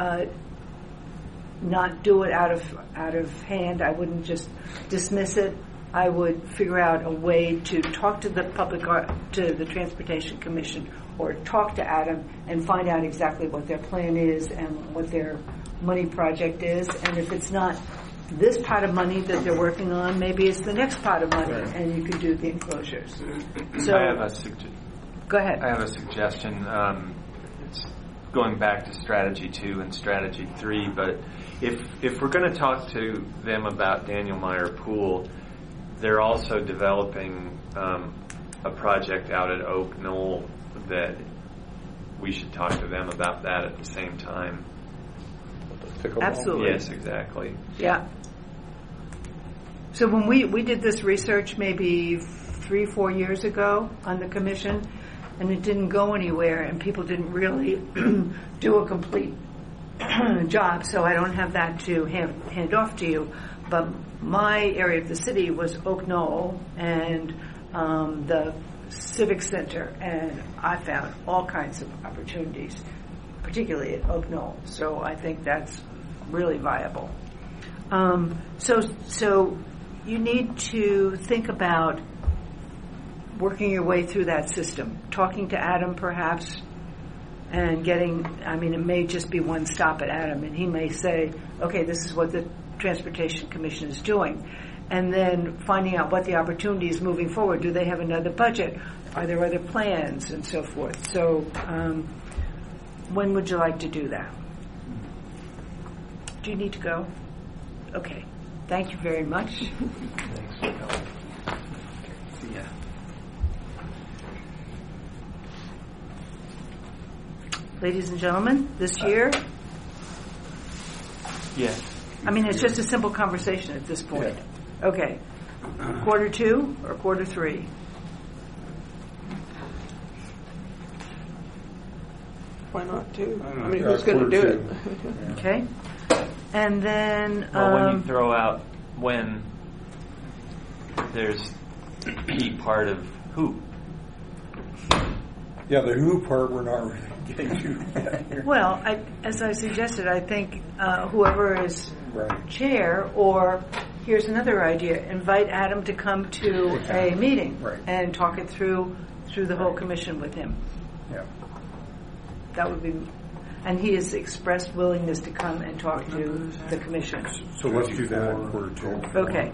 A: not do it out of hand. I wouldn't just dismiss it. I would figure out a way to talk to the to the Transportation Commission, or talk to Adam and find out exactly what their plan is and what their money project is. And if it's not this pot of money that they're working on, maybe it's the next pot of money, and you could do the enclosures. So
C: I have
A: go ahead.
C: I have a suggestion. It's going back to strategy 2 and strategy 3, but if we're going to talk to them about Daniel Meyer Pool, they're also developing a project out at Oak Knoll that we should talk to them about that at the same time.
A: Absolutely.
C: Yes, exactly.
A: Yeah. So when we did this research maybe 3-4 years ago on the commission, and it didn't go anywhere, and people didn't really do a complete job, so I don't have that to hand off to you. But my area of the city was Oak Knoll and the Civic Center, and I found all kinds of opportunities, particularly at Oak Knoll. So I think that's really viable. So you need to think about working your way through that system, talking to Adam perhaps, and it may just be one stop at Adam, and he may say, okay, this is what the Transportation Commission is doing. And then finding out what the opportunity is moving forward. Do they have another budget? Are there other plans? And so forth. So when would you like to do that? Do you need to go? Okay. Thank you very much.
C: Thanks for coming. See ya.
A: Ladies and gentlemen, this year,
C: Yes.
A: I mean, it's just a simple conversation at this point. Yeah. Okay. Quarter 2 or quarter 3?
D: Why not 2? I mean, who's going to do it?
A: Okay. And then...
C: when you throw out when, there's the part of who.
H: Yeah, the who part we're not really getting to.
A: Well, as I suggested, I think whoever is chair, or here's another idea, invite Adam to come to a meeting and talk it through the whole commission with him.
H: Yeah.
A: That would be, and he has expressed willingness to come and talk to the commission.
H: So let's do that in quarter 2.
A: Okay.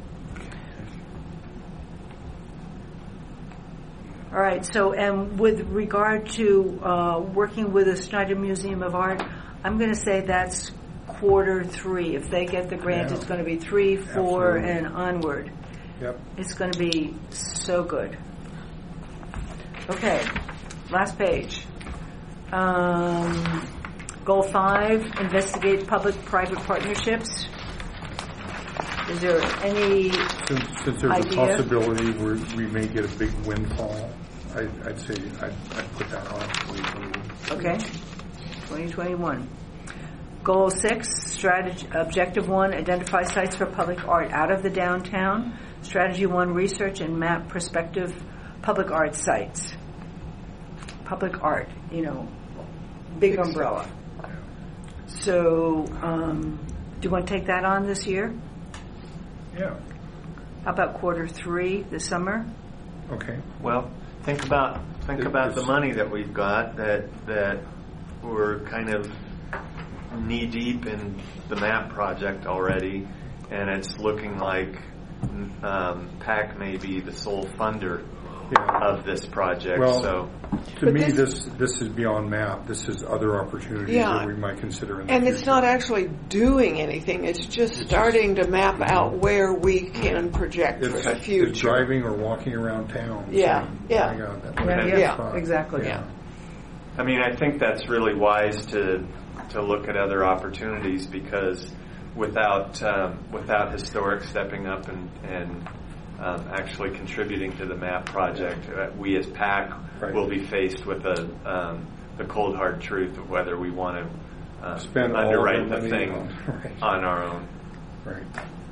A: All right, so and with regard to working with the Schneider Museum of Art, I'm going to say that's quarter 3. If they get the grant, it's going to be 3, 4, and onward.
H: Yep.
A: It's going to be so good. Okay, last page. Goal 5, investigate public-private partnerships. Is there any
H: Since there's a possibility we may get a big windfall, I'd say I'd put that on 2021.
A: Okay, 2021. Goal 6, strategy. Objective 1, identify sites for public art out of the downtown. Strategy 1, research and map prospective public art sites. Public art, big umbrella. So, do you want to take that on this year?
H: Yeah.
A: How about quarter 3 this summer?
H: Okay.
C: Well, think about the money that we've got that we're kind of knee deep in the MAP project already, and it's looking like PAC may be the sole funder of this project.
H: Well, to me, this is beyond MAP. This is other opportunities that we might consider in the future.
D: It's not actually doing anything. It's just starting to map out where we can project for the future.
H: It's driving or walking around town.
D: Yeah.
A: Exactly.
D: Yeah.
C: I mean, I think that's really wise to look at other opportunities, because without Historic stepping up and actually contributing to the MAP project, we as PAC will be faced with the cold hard truth of whether we want to underwrite the thing on our own.
H: Right.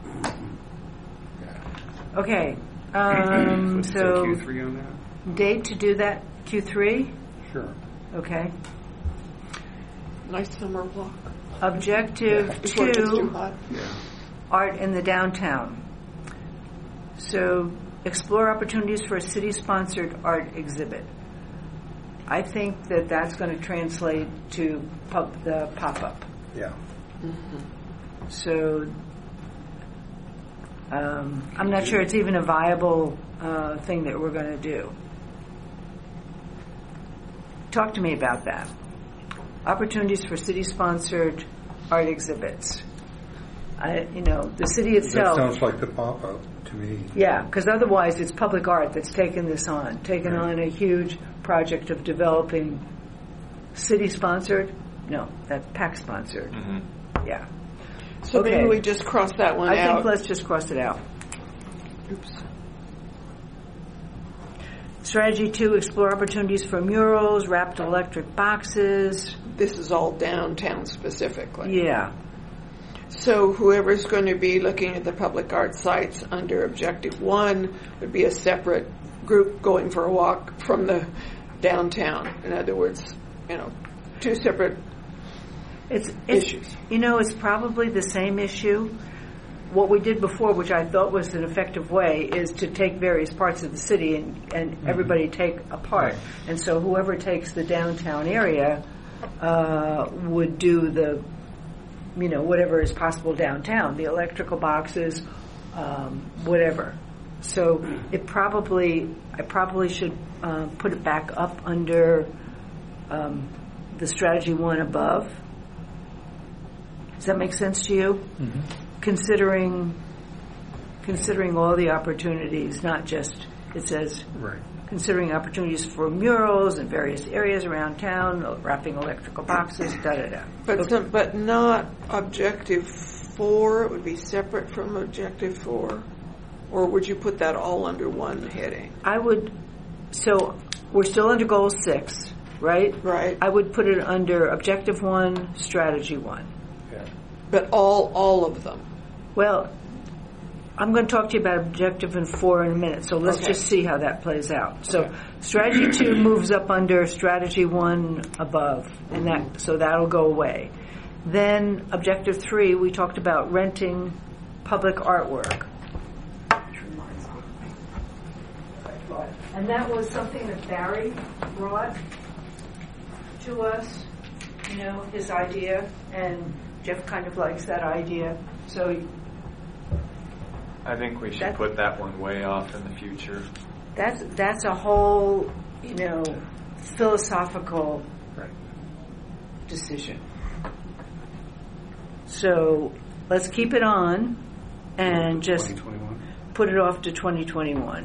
A: Okay.
K: So Q3 on that?
A: Date to do that? Q3?
H: Sure.
A: Okay.
D: Nice summer walk.
A: Objective 2, art in the downtown. So, explore opportunities for a city-sponsored art exhibit. I think that's going to translate to the pop-up.
H: Yeah.
D: Mm-hmm.
A: So, I'm not sure it's even a viable thing that we're going to do. Talk to me about that. Opportunities for city-sponsored art exhibits. The city itself.
H: That sounds like the pop-up to me.
A: Yeah, because otherwise it's public art that's taken on a huge project of developing city-sponsored. No, that's PAC-sponsored. Mm-hmm. Yeah.
D: So maybe we just cross that one out.
A: I think let's just cross it out.
D: Oops.
A: Strategy 2, explore opportunities for murals, wrapped electric boxes.
D: This is all downtown specifically.
A: Yeah.
D: So whoever's going to be looking at the public art sites under Objective 1 would be a separate group going for a walk from the downtown. In other words, two separate issues.
A: It's probably the same issue. What we did before, which I thought was an effective way, is to take various parts of the city and everybody take a part. And so whoever takes the downtown area would do the, whatever is possible downtown, the electrical boxes, whatever. So I probably should put it back up under the strategy 1 above. Does that make sense to you? Mm-hmm. Considering all the opportunities, not just, it says, considering opportunities for murals in various areas around town, wrapping electrical boxes, da-da-da.
D: But not Objective 4, it would be separate from Objective 4? Or would you put that all under one heading?
A: I would, so we're still under Goal 6, right?
D: Right.
A: I would put it under Objective 1, Strategy 1.
H: Yeah.
D: But all of them?
A: Well, I'm going to talk to you about Objective 4 in a minute, so let's just see how that plays out. So Strategy 2 moves up under Strategy 1 above, and that'll go away. Then Objective 3, we talked about renting public artwork. And that was something that Barry brought to us, his idea, and Jeff kind of likes that idea. So
C: I think we should put that one way off in the future.
A: That's a whole, philosophical decision. So let's keep it on and just put it off to 2021.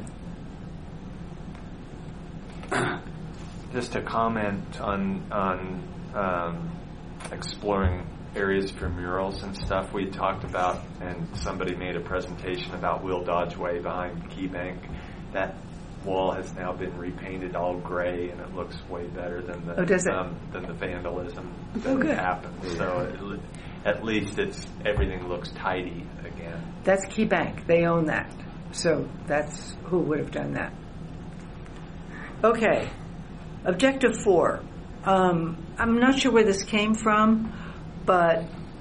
C: Just to comment on exploring areas for murals and stuff we talked about, and somebody made a presentation about Will Dodge Way behind Key Bank. That wall has now been repainted all gray, and it looks way better than the than the vandalism that happened. So at least everything looks tidy again.
A: That's Key Bank. They own that. So that's who would have done that. Okay. Objective 4. I'm not sure where this came from, but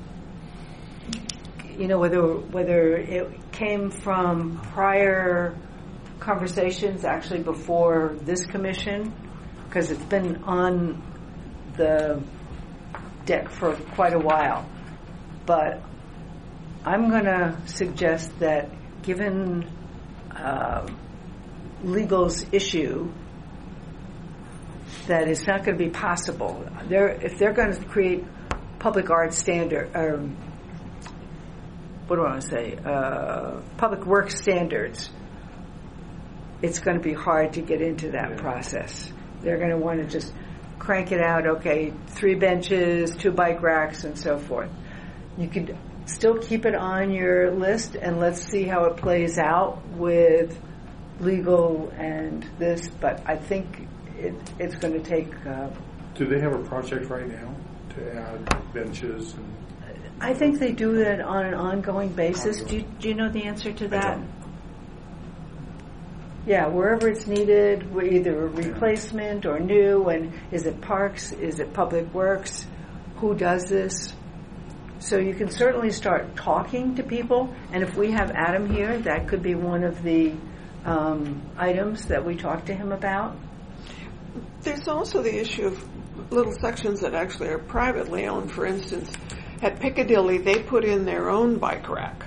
A: whether it came from prior conversations actually before this commission, because it's been on the deck for quite a while. But I'm going to suggest that given legal's issue, that it's not going to be possible. If they're going to create public art standard, public works standards, it's going to be hard to get into that process. They're going to want to just crank it out, 3 benches, 2 bike racks, and so forth. You could still keep it on your list, and let's see how it plays out with legal and this, but I think it's going to take...
H: Do they have a project right now to add benches?
A: I think they do that on an ongoing basis. Do you know the answer to that? Yeah, wherever it's needed, either a replacement or new, and is it parks, is it public works, who does this? So you can certainly start talking to people, and if we have Adam here, that could be one of the items that we talk to him about.
D: There's also the issue of little sections that actually are privately owned. For instance, at Piccadilly, they put in their own bike rack.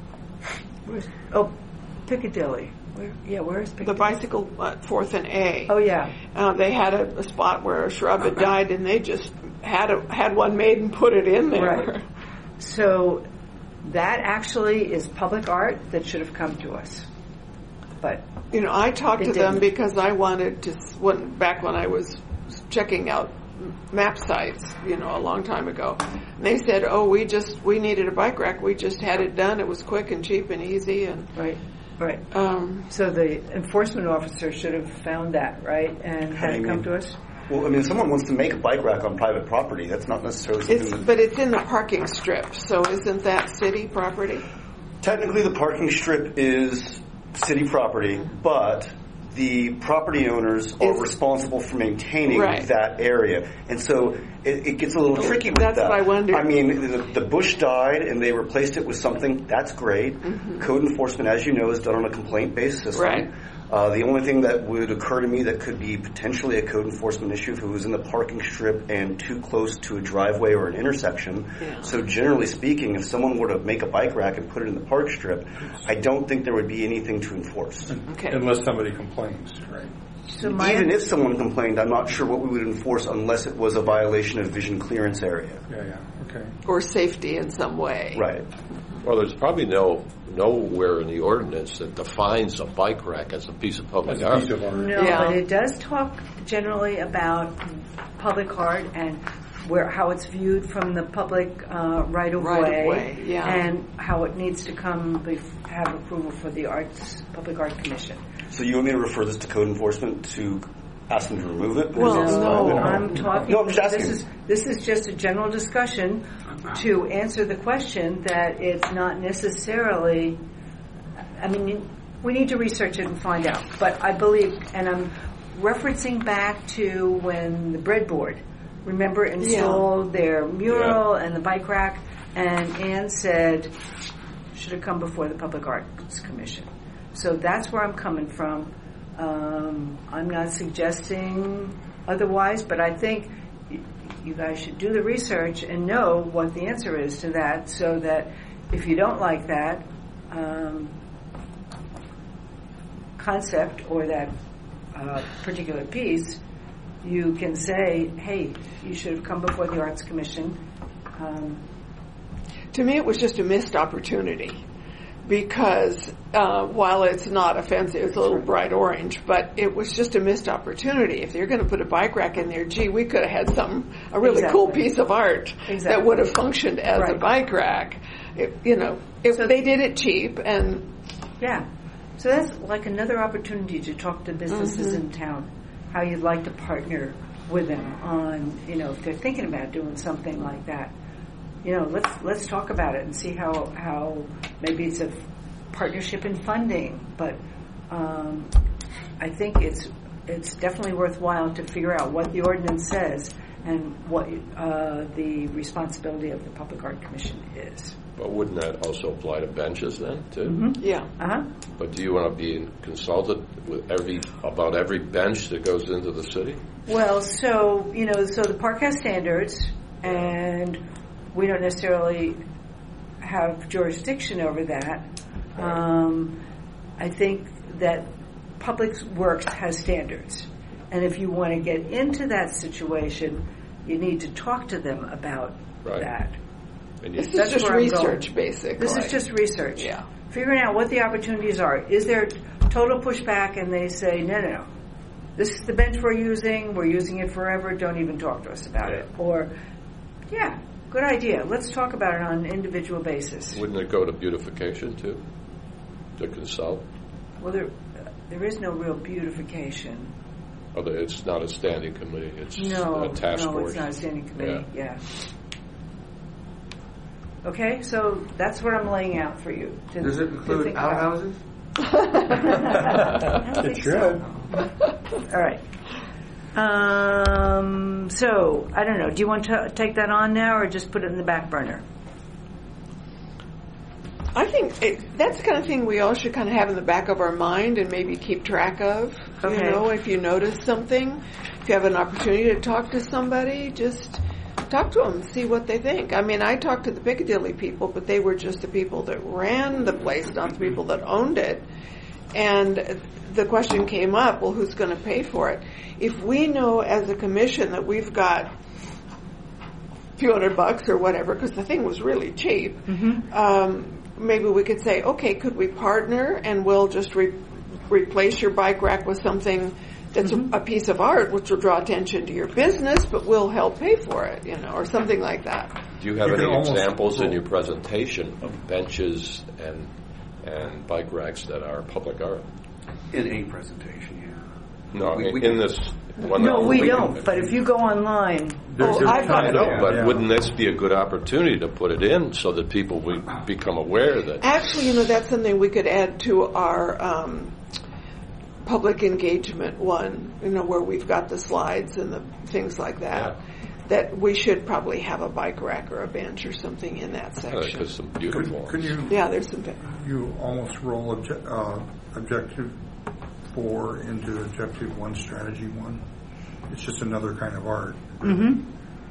A: Piccadilly. Where is Piccadilly?
D: The bicycle 4th and A.
A: Oh, yeah.
D: They had a spot where a shrub had died, and they just had one made and put it in there.
A: Right. So that actually is public art that should have come to us. But
D: I talked to them because I wanted to, back when I was checking out map sites, a long time ago. And they said, we needed a bike rack. We just had it done. It was quick and cheap and easy. And
A: Right. So the enforcement officer should have found that, right, and had it come to us?
E: Well, if someone wants to make a bike rack on private property, that's not necessarily something
D: But it's in the parking strip, so isn't that city property?
E: Technically, the parking strip is city property, but the property owners are responsible for maintaining that area. And so it gets a little tricky with that.
D: That's what I wondered.
E: The bush died and they replaced it with something. That's great. Mm-hmm. Code enforcement, as you know, is done on a complaint-based system.
D: Right.
E: The only thing that would occur to me that could be potentially a code enforcement issue if it was in the parking strip and too close to a driveway or an intersection. Yeah. So generally speaking, if someone were to make a bike rack and put it in the park strip, I don't think there would be anything to enforce.
H: Okay. Unless somebody complains, right?
E: So even if someone complained, I'm not sure what we would enforce unless it was a violation of vision clearance area.
H: Yeah, okay.
D: Or safety in some way.
E: Right.
I: Well, there's probably nowhere in the ordinance that defines a bike rack as a piece of public art.
A: No, but it does talk generally about public art and how it's viewed from the public right of way, and how it needs to have approval for the Public Art Commission.
E: So you want me to refer this to code enforcement to ask them to remove it?
A: I'm talking.
E: No, I'm just asking.
A: This is just a general discussion to answer the question that it's not necessarily. We need to research it and find out. But I believe, and I'm referencing back to when the breadboard, remember, installed their mural and the bike rack, and Ann said should have come before the Public Arts Commission. So that's where I'm coming from. I'm not suggesting otherwise, but I think you guys should do the research and know what the answer is to that, so that if you don't like that concept or that particular piece, you can say, hey, you should have come before the Arts Commission.
D: To me, it was just a missed opportunity. because while it's not offensive, it's a little bright orange, but it was just a missed opportunity. If you're going to put a bike rack in there, gee, we could have had a really cool piece of art that would have functioned as a bike rack. They did it cheap, and
A: so that's like another opportunity to talk to businesses in town, how you'd like to partner with them on, if they're thinking about doing something like that. Let's talk about it and see how maybe it's a partnership in funding. But I think it's definitely worthwhile to figure out what the ordinance says and what the responsibility of the Public Art Commission is.
I: But wouldn't that also apply to benches then, too?
A: Mm-hmm. Yeah. Uh-huh.
I: But do you want to be consulted with about every bench that goes into the city?
A: Well, so the park has standards, and we don't necessarily have jurisdiction over that. I think that Public Works has standards, and if you want to get into that situation, you need to talk to them about that.
D: This is just research, basically.
A: This is just research.
D: Yeah.
A: Figuring out what the opportunities are. Is there total pushback and they say, no, this is the bench we're using it forever, don't even talk to us about it. Or, good idea, let's talk about it on an individual basis.
I: Wouldn't it go to beautification, too, to consult?
A: Well, there is no real beautification.
I: Oh, it's not a standing committee, it's a task force.
A: No, it's not a standing committee, Okay, so that's what I'm laying out for you.
J: Does it include outhouses?
H: It should.
A: All right. So, I don't know. Do you want to take that on now or just put it in the back burner?
D: I think that's the kind of thing we all should kind of have in the back of our mind and maybe keep track of.
A: Okay.
D: If you notice something, if you have an opportunity to talk to somebody, just talk to them and see what they think. I mean, I talked to the Piccadilly people, but they were just the people that ran the place, not the people that owned it. And the question came up, well, who's going to pay for it? If we know as a commission that we've got a few $100 or whatever, because the thing was really cheap, maybe we could say, okay, could we partner and we'll just replace your bike rack with something that's a piece of art, which will draw attention to your business, but we'll help pay for it, or something like that.
I: Do you have any examples in your presentation of benches and bike racks that are public art?
K: In a presentation,
I: No, in this one.
A: No, we don't. But if you go online,
D: I've got it.
I: But wouldn't this be a good opportunity to put it in so that people will become aware that?
D: Actually, that's something we could add to our public engagement one. Where we've got the slides and the things like that.
I: Yeah.
D: That we should probably have a bike rack or a bench or something in that section.
I: Because some beautiful.
H: Could you?
D: Yeah, there's some.
H: You almost roll objective 4 into objective 1, strategy 1. It's just another kind of art.
A: Mm-hmm.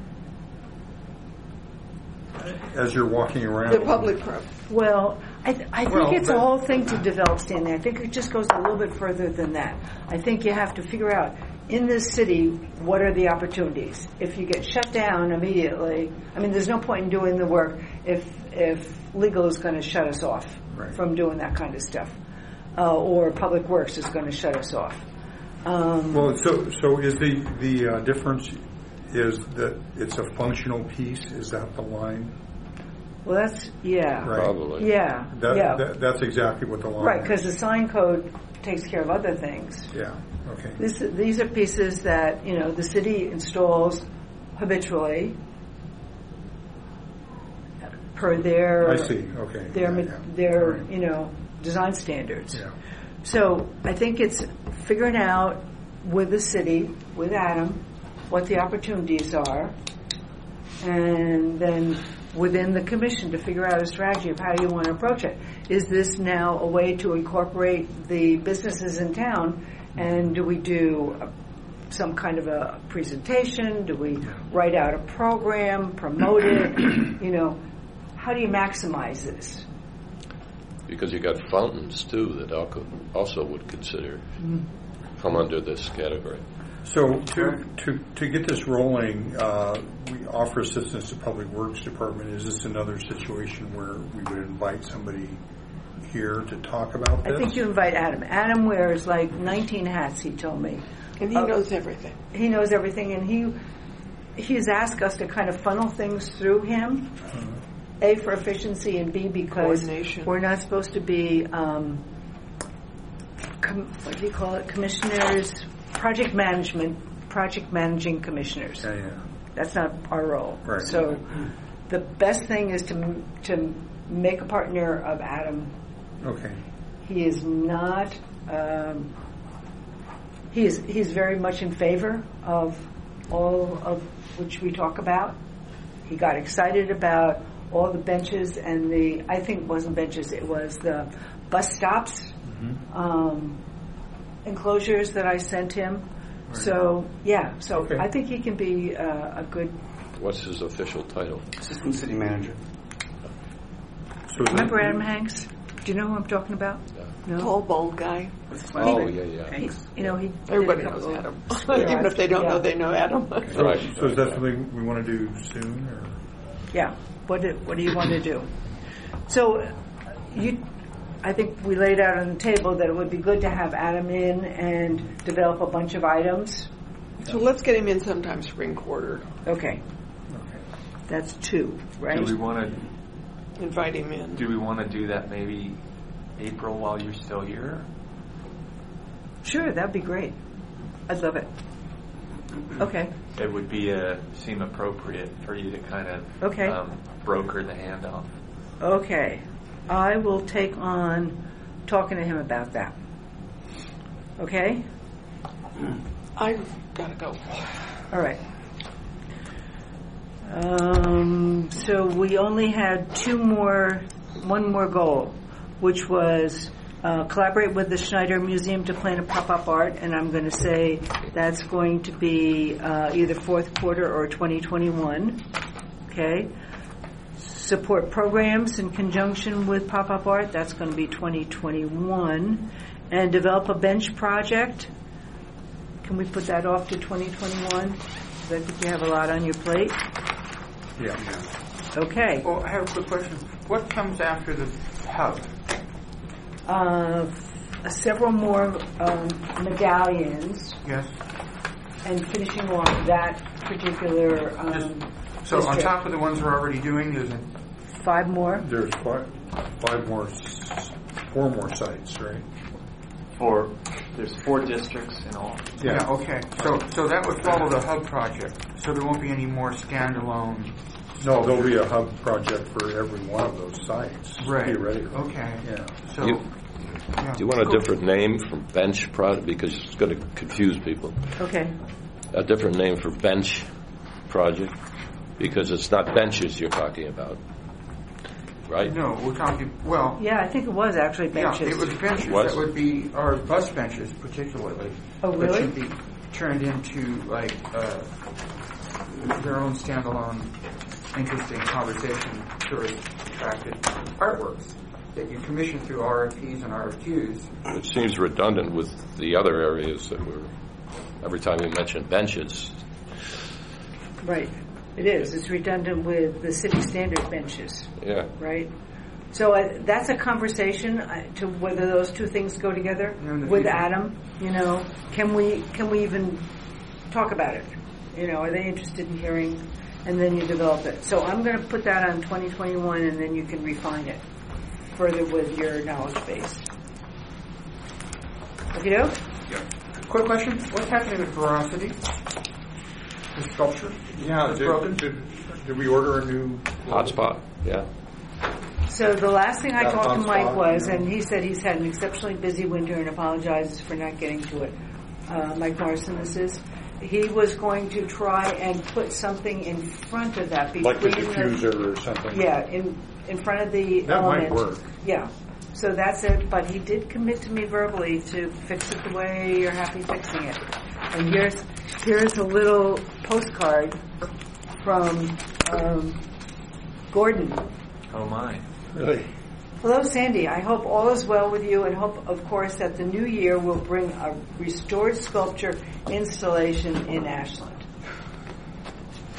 H: As you're walking around.
D: The public park.
A: Well, I think it's a whole thing to develop, Stanley. I think it just goes a little bit further than that. I think you have to figure out, in this city, what are the opportunities? If you get shut down immediately, there's no point in doing the work if legal is going to shut us off from doing that kind of stuff. Or Public Works is going to shut us off.
H: So is the difference is that it's a functional piece? Is that the line?
A: Well, that's,
H: Right.
I: Probably.
A: Yeah.
H: That's exactly what the line
A: Right,
H: is.
A: because the sign code takes care of other things.
H: Yeah, okay.
A: These are pieces that, the city installs habitually per their...
H: I see, okay.
A: Their design standards.
H: Yeah.
A: So I think it's figuring out with the city, with Adam, what the opportunities are, and then within the commission to figure out a strategy of how you want to approach it. Is this now a way to incorporate the businesses in town, and do we do some kind of a presentation? Do we write out a program, promote it? How do you maximize this?
I: Because you got fountains too that also would consider come under this category.
H: So to get this rolling, we offer assistance to Public Works Department. Is this another situation where we would invite somebody here to talk about this?
A: I think you invite Adam. Adam wears like 19 hats, he told me.
D: And he knows everything.
A: He knows everything, and he's asked us to kind of funnel things through him. A, for efficiency, and B, because we're not supposed to be, what do you call it, commissioners, project managing commissioners.
H: Yeah.
A: That's not our role.
H: Right.
A: So the best thing is to make a partner of Adam.
H: Okay.
A: He is not, he's very much in favor of all of which we talk about. He got excited about all the benches and I think it wasn't benches, it was the bus stops, enclosures that I sent him. Right. So, okay. I think he can be a good...
I: What's his official title?
E: Assistant City Manager.
A: So remember Adam Hanks? Do you know who I'm talking about?
I: Yeah.
A: No?
D: Tall, bald guy.
A: Everybody
D: knows Adam. Even if they don't know, they know Adam.
H: Okay. Right. So is that something we want to do soon? Or?
A: Yeah. What do you want to do? So, I think we laid out on the table that it would be good to have Adam in and develop a bunch of items.
D: So let's get him in sometime spring quarter.
A: Okay. That's 2, right?
C: Do we want to
D: invite him in?
C: Do we want to do that maybe April while you're still here?
A: Sure, that'd be great. I'd love it. Okay.
C: It would seem appropriate for you to kind of broker the handoff.
A: Okay. I will take on talking to him about that. Okay?
D: I've got to go.
A: All right. So we only had one more goal, which was collaborate with the Schneider Museum to plan a pop-up art, and I'm going to say that's going to be either fourth quarter or 2021. Okay. Support programs in conjunction with pop-up art, that's going to be 2021. And develop a bench project. Can we put that off to 2021? Because I think you have a lot on your plate.
H: Yeah.
A: Okay.
J: Well, I have a quick question. What comes after the hub?
A: Several more medallions.
J: Yes.
A: And finishing off that particular
J: so
A: district.
J: On top of the ones we're already doing, there's
A: 5 more?
H: There's 4 more sites, right?
C: There's 4 districts in all.
J: Yeah, okay. So that would follow the hub project. So there won't be any more standalone.
H: No, there'll be a hub project for every one of those sites.
J: Right.
H: Theoretically.
J: Okay.
H: Yeah.
J: So,
I: do you want a different name for bench project? Because it's going to confuse people.
A: Okay.
I: A different name for bench project? Because it's not benches you're talking about. Right?
J: No, we're talking,
A: yeah, I think it was actually benches.
J: Yeah, it was benches. That would be our bus benches, particularly.
A: Oh, really?
J: That should be turned into, their own standalone, interesting conversation, tourist-attracted artworks that you commission through RFPs and RFQs.
I: It seems redundant with the other areas that every time we mention benches.
A: Right. It is. It's redundant with the city standard benches.
I: Yeah.
A: Right? So that's a conversation to whether those two things go together with Adam. Can we even talk about it? Are they interested in hearing? And then you develop it. So I'm going to put that on 2021, and then you can refine it further with your knowledge base. Okay, doke?
J: Yeah. Quick question. What's happening with Veracity? The sculpture?
H: Yeah, did we order a new
I: hotspot? Yeah.
A: So the last thing I talked to Mike was, and he said he's had an exceptionally busy winter and apologizes for not getting to it. Mike Morrison, this is. He was going to try and put something in front of that between
H: like the diffuser or something.
A: Yeah, in front of the
H: that
A: element.
H: Might work.
A: Yeah. So that's it. But he did commit to me verbally to fix it the way you're happy fixing it. And here's a little postcard from Gordon.
C: Oh my!
H: Really?
A: Hello, Sandy. I hope all is well with you and hope, of course, that the new year will bring a restored sculpture installation in Ashland.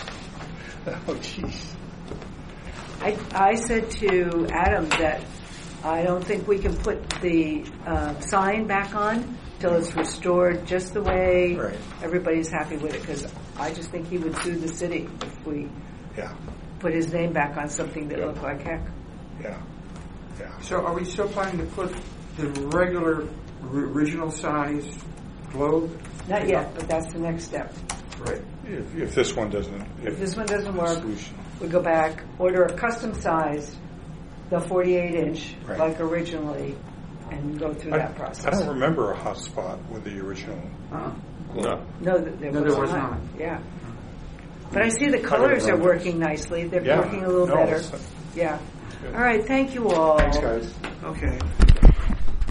H: Oh, jeez.
A: I said to Adam that I don't think we can put the sign back on till it's restored just the way
H: Right.
A: everybody's happy with it, because I just think he would sue the city if we
H: Yeah,
A: put his name back on something that
H: Yeah.
A: looked like heck.
H: yeah, yeah.
J: So are we still planning to put the regular original size globe?
A: Not yet, but that's the next step.
J: Right.
H: If this one doesn't,
A: If this one doesn't work,
H: solution.
A: we go back, order a custom size, the 48-inch,
H: Right.
A: like originally, and go through that process.
H: I don't remember a hotspot with the original.
J: Uh-huh.
I: No.
A: No,
J: No, there was not.
A: Yeah. But I see the colors are working nicely. They're
H: Yeah.
A: working a little
H: No,
A: better.
H: it's-
A: Yeah.
H: Good.
A: All right. Thank you all.
H: Thanks, guys.
J: Okay.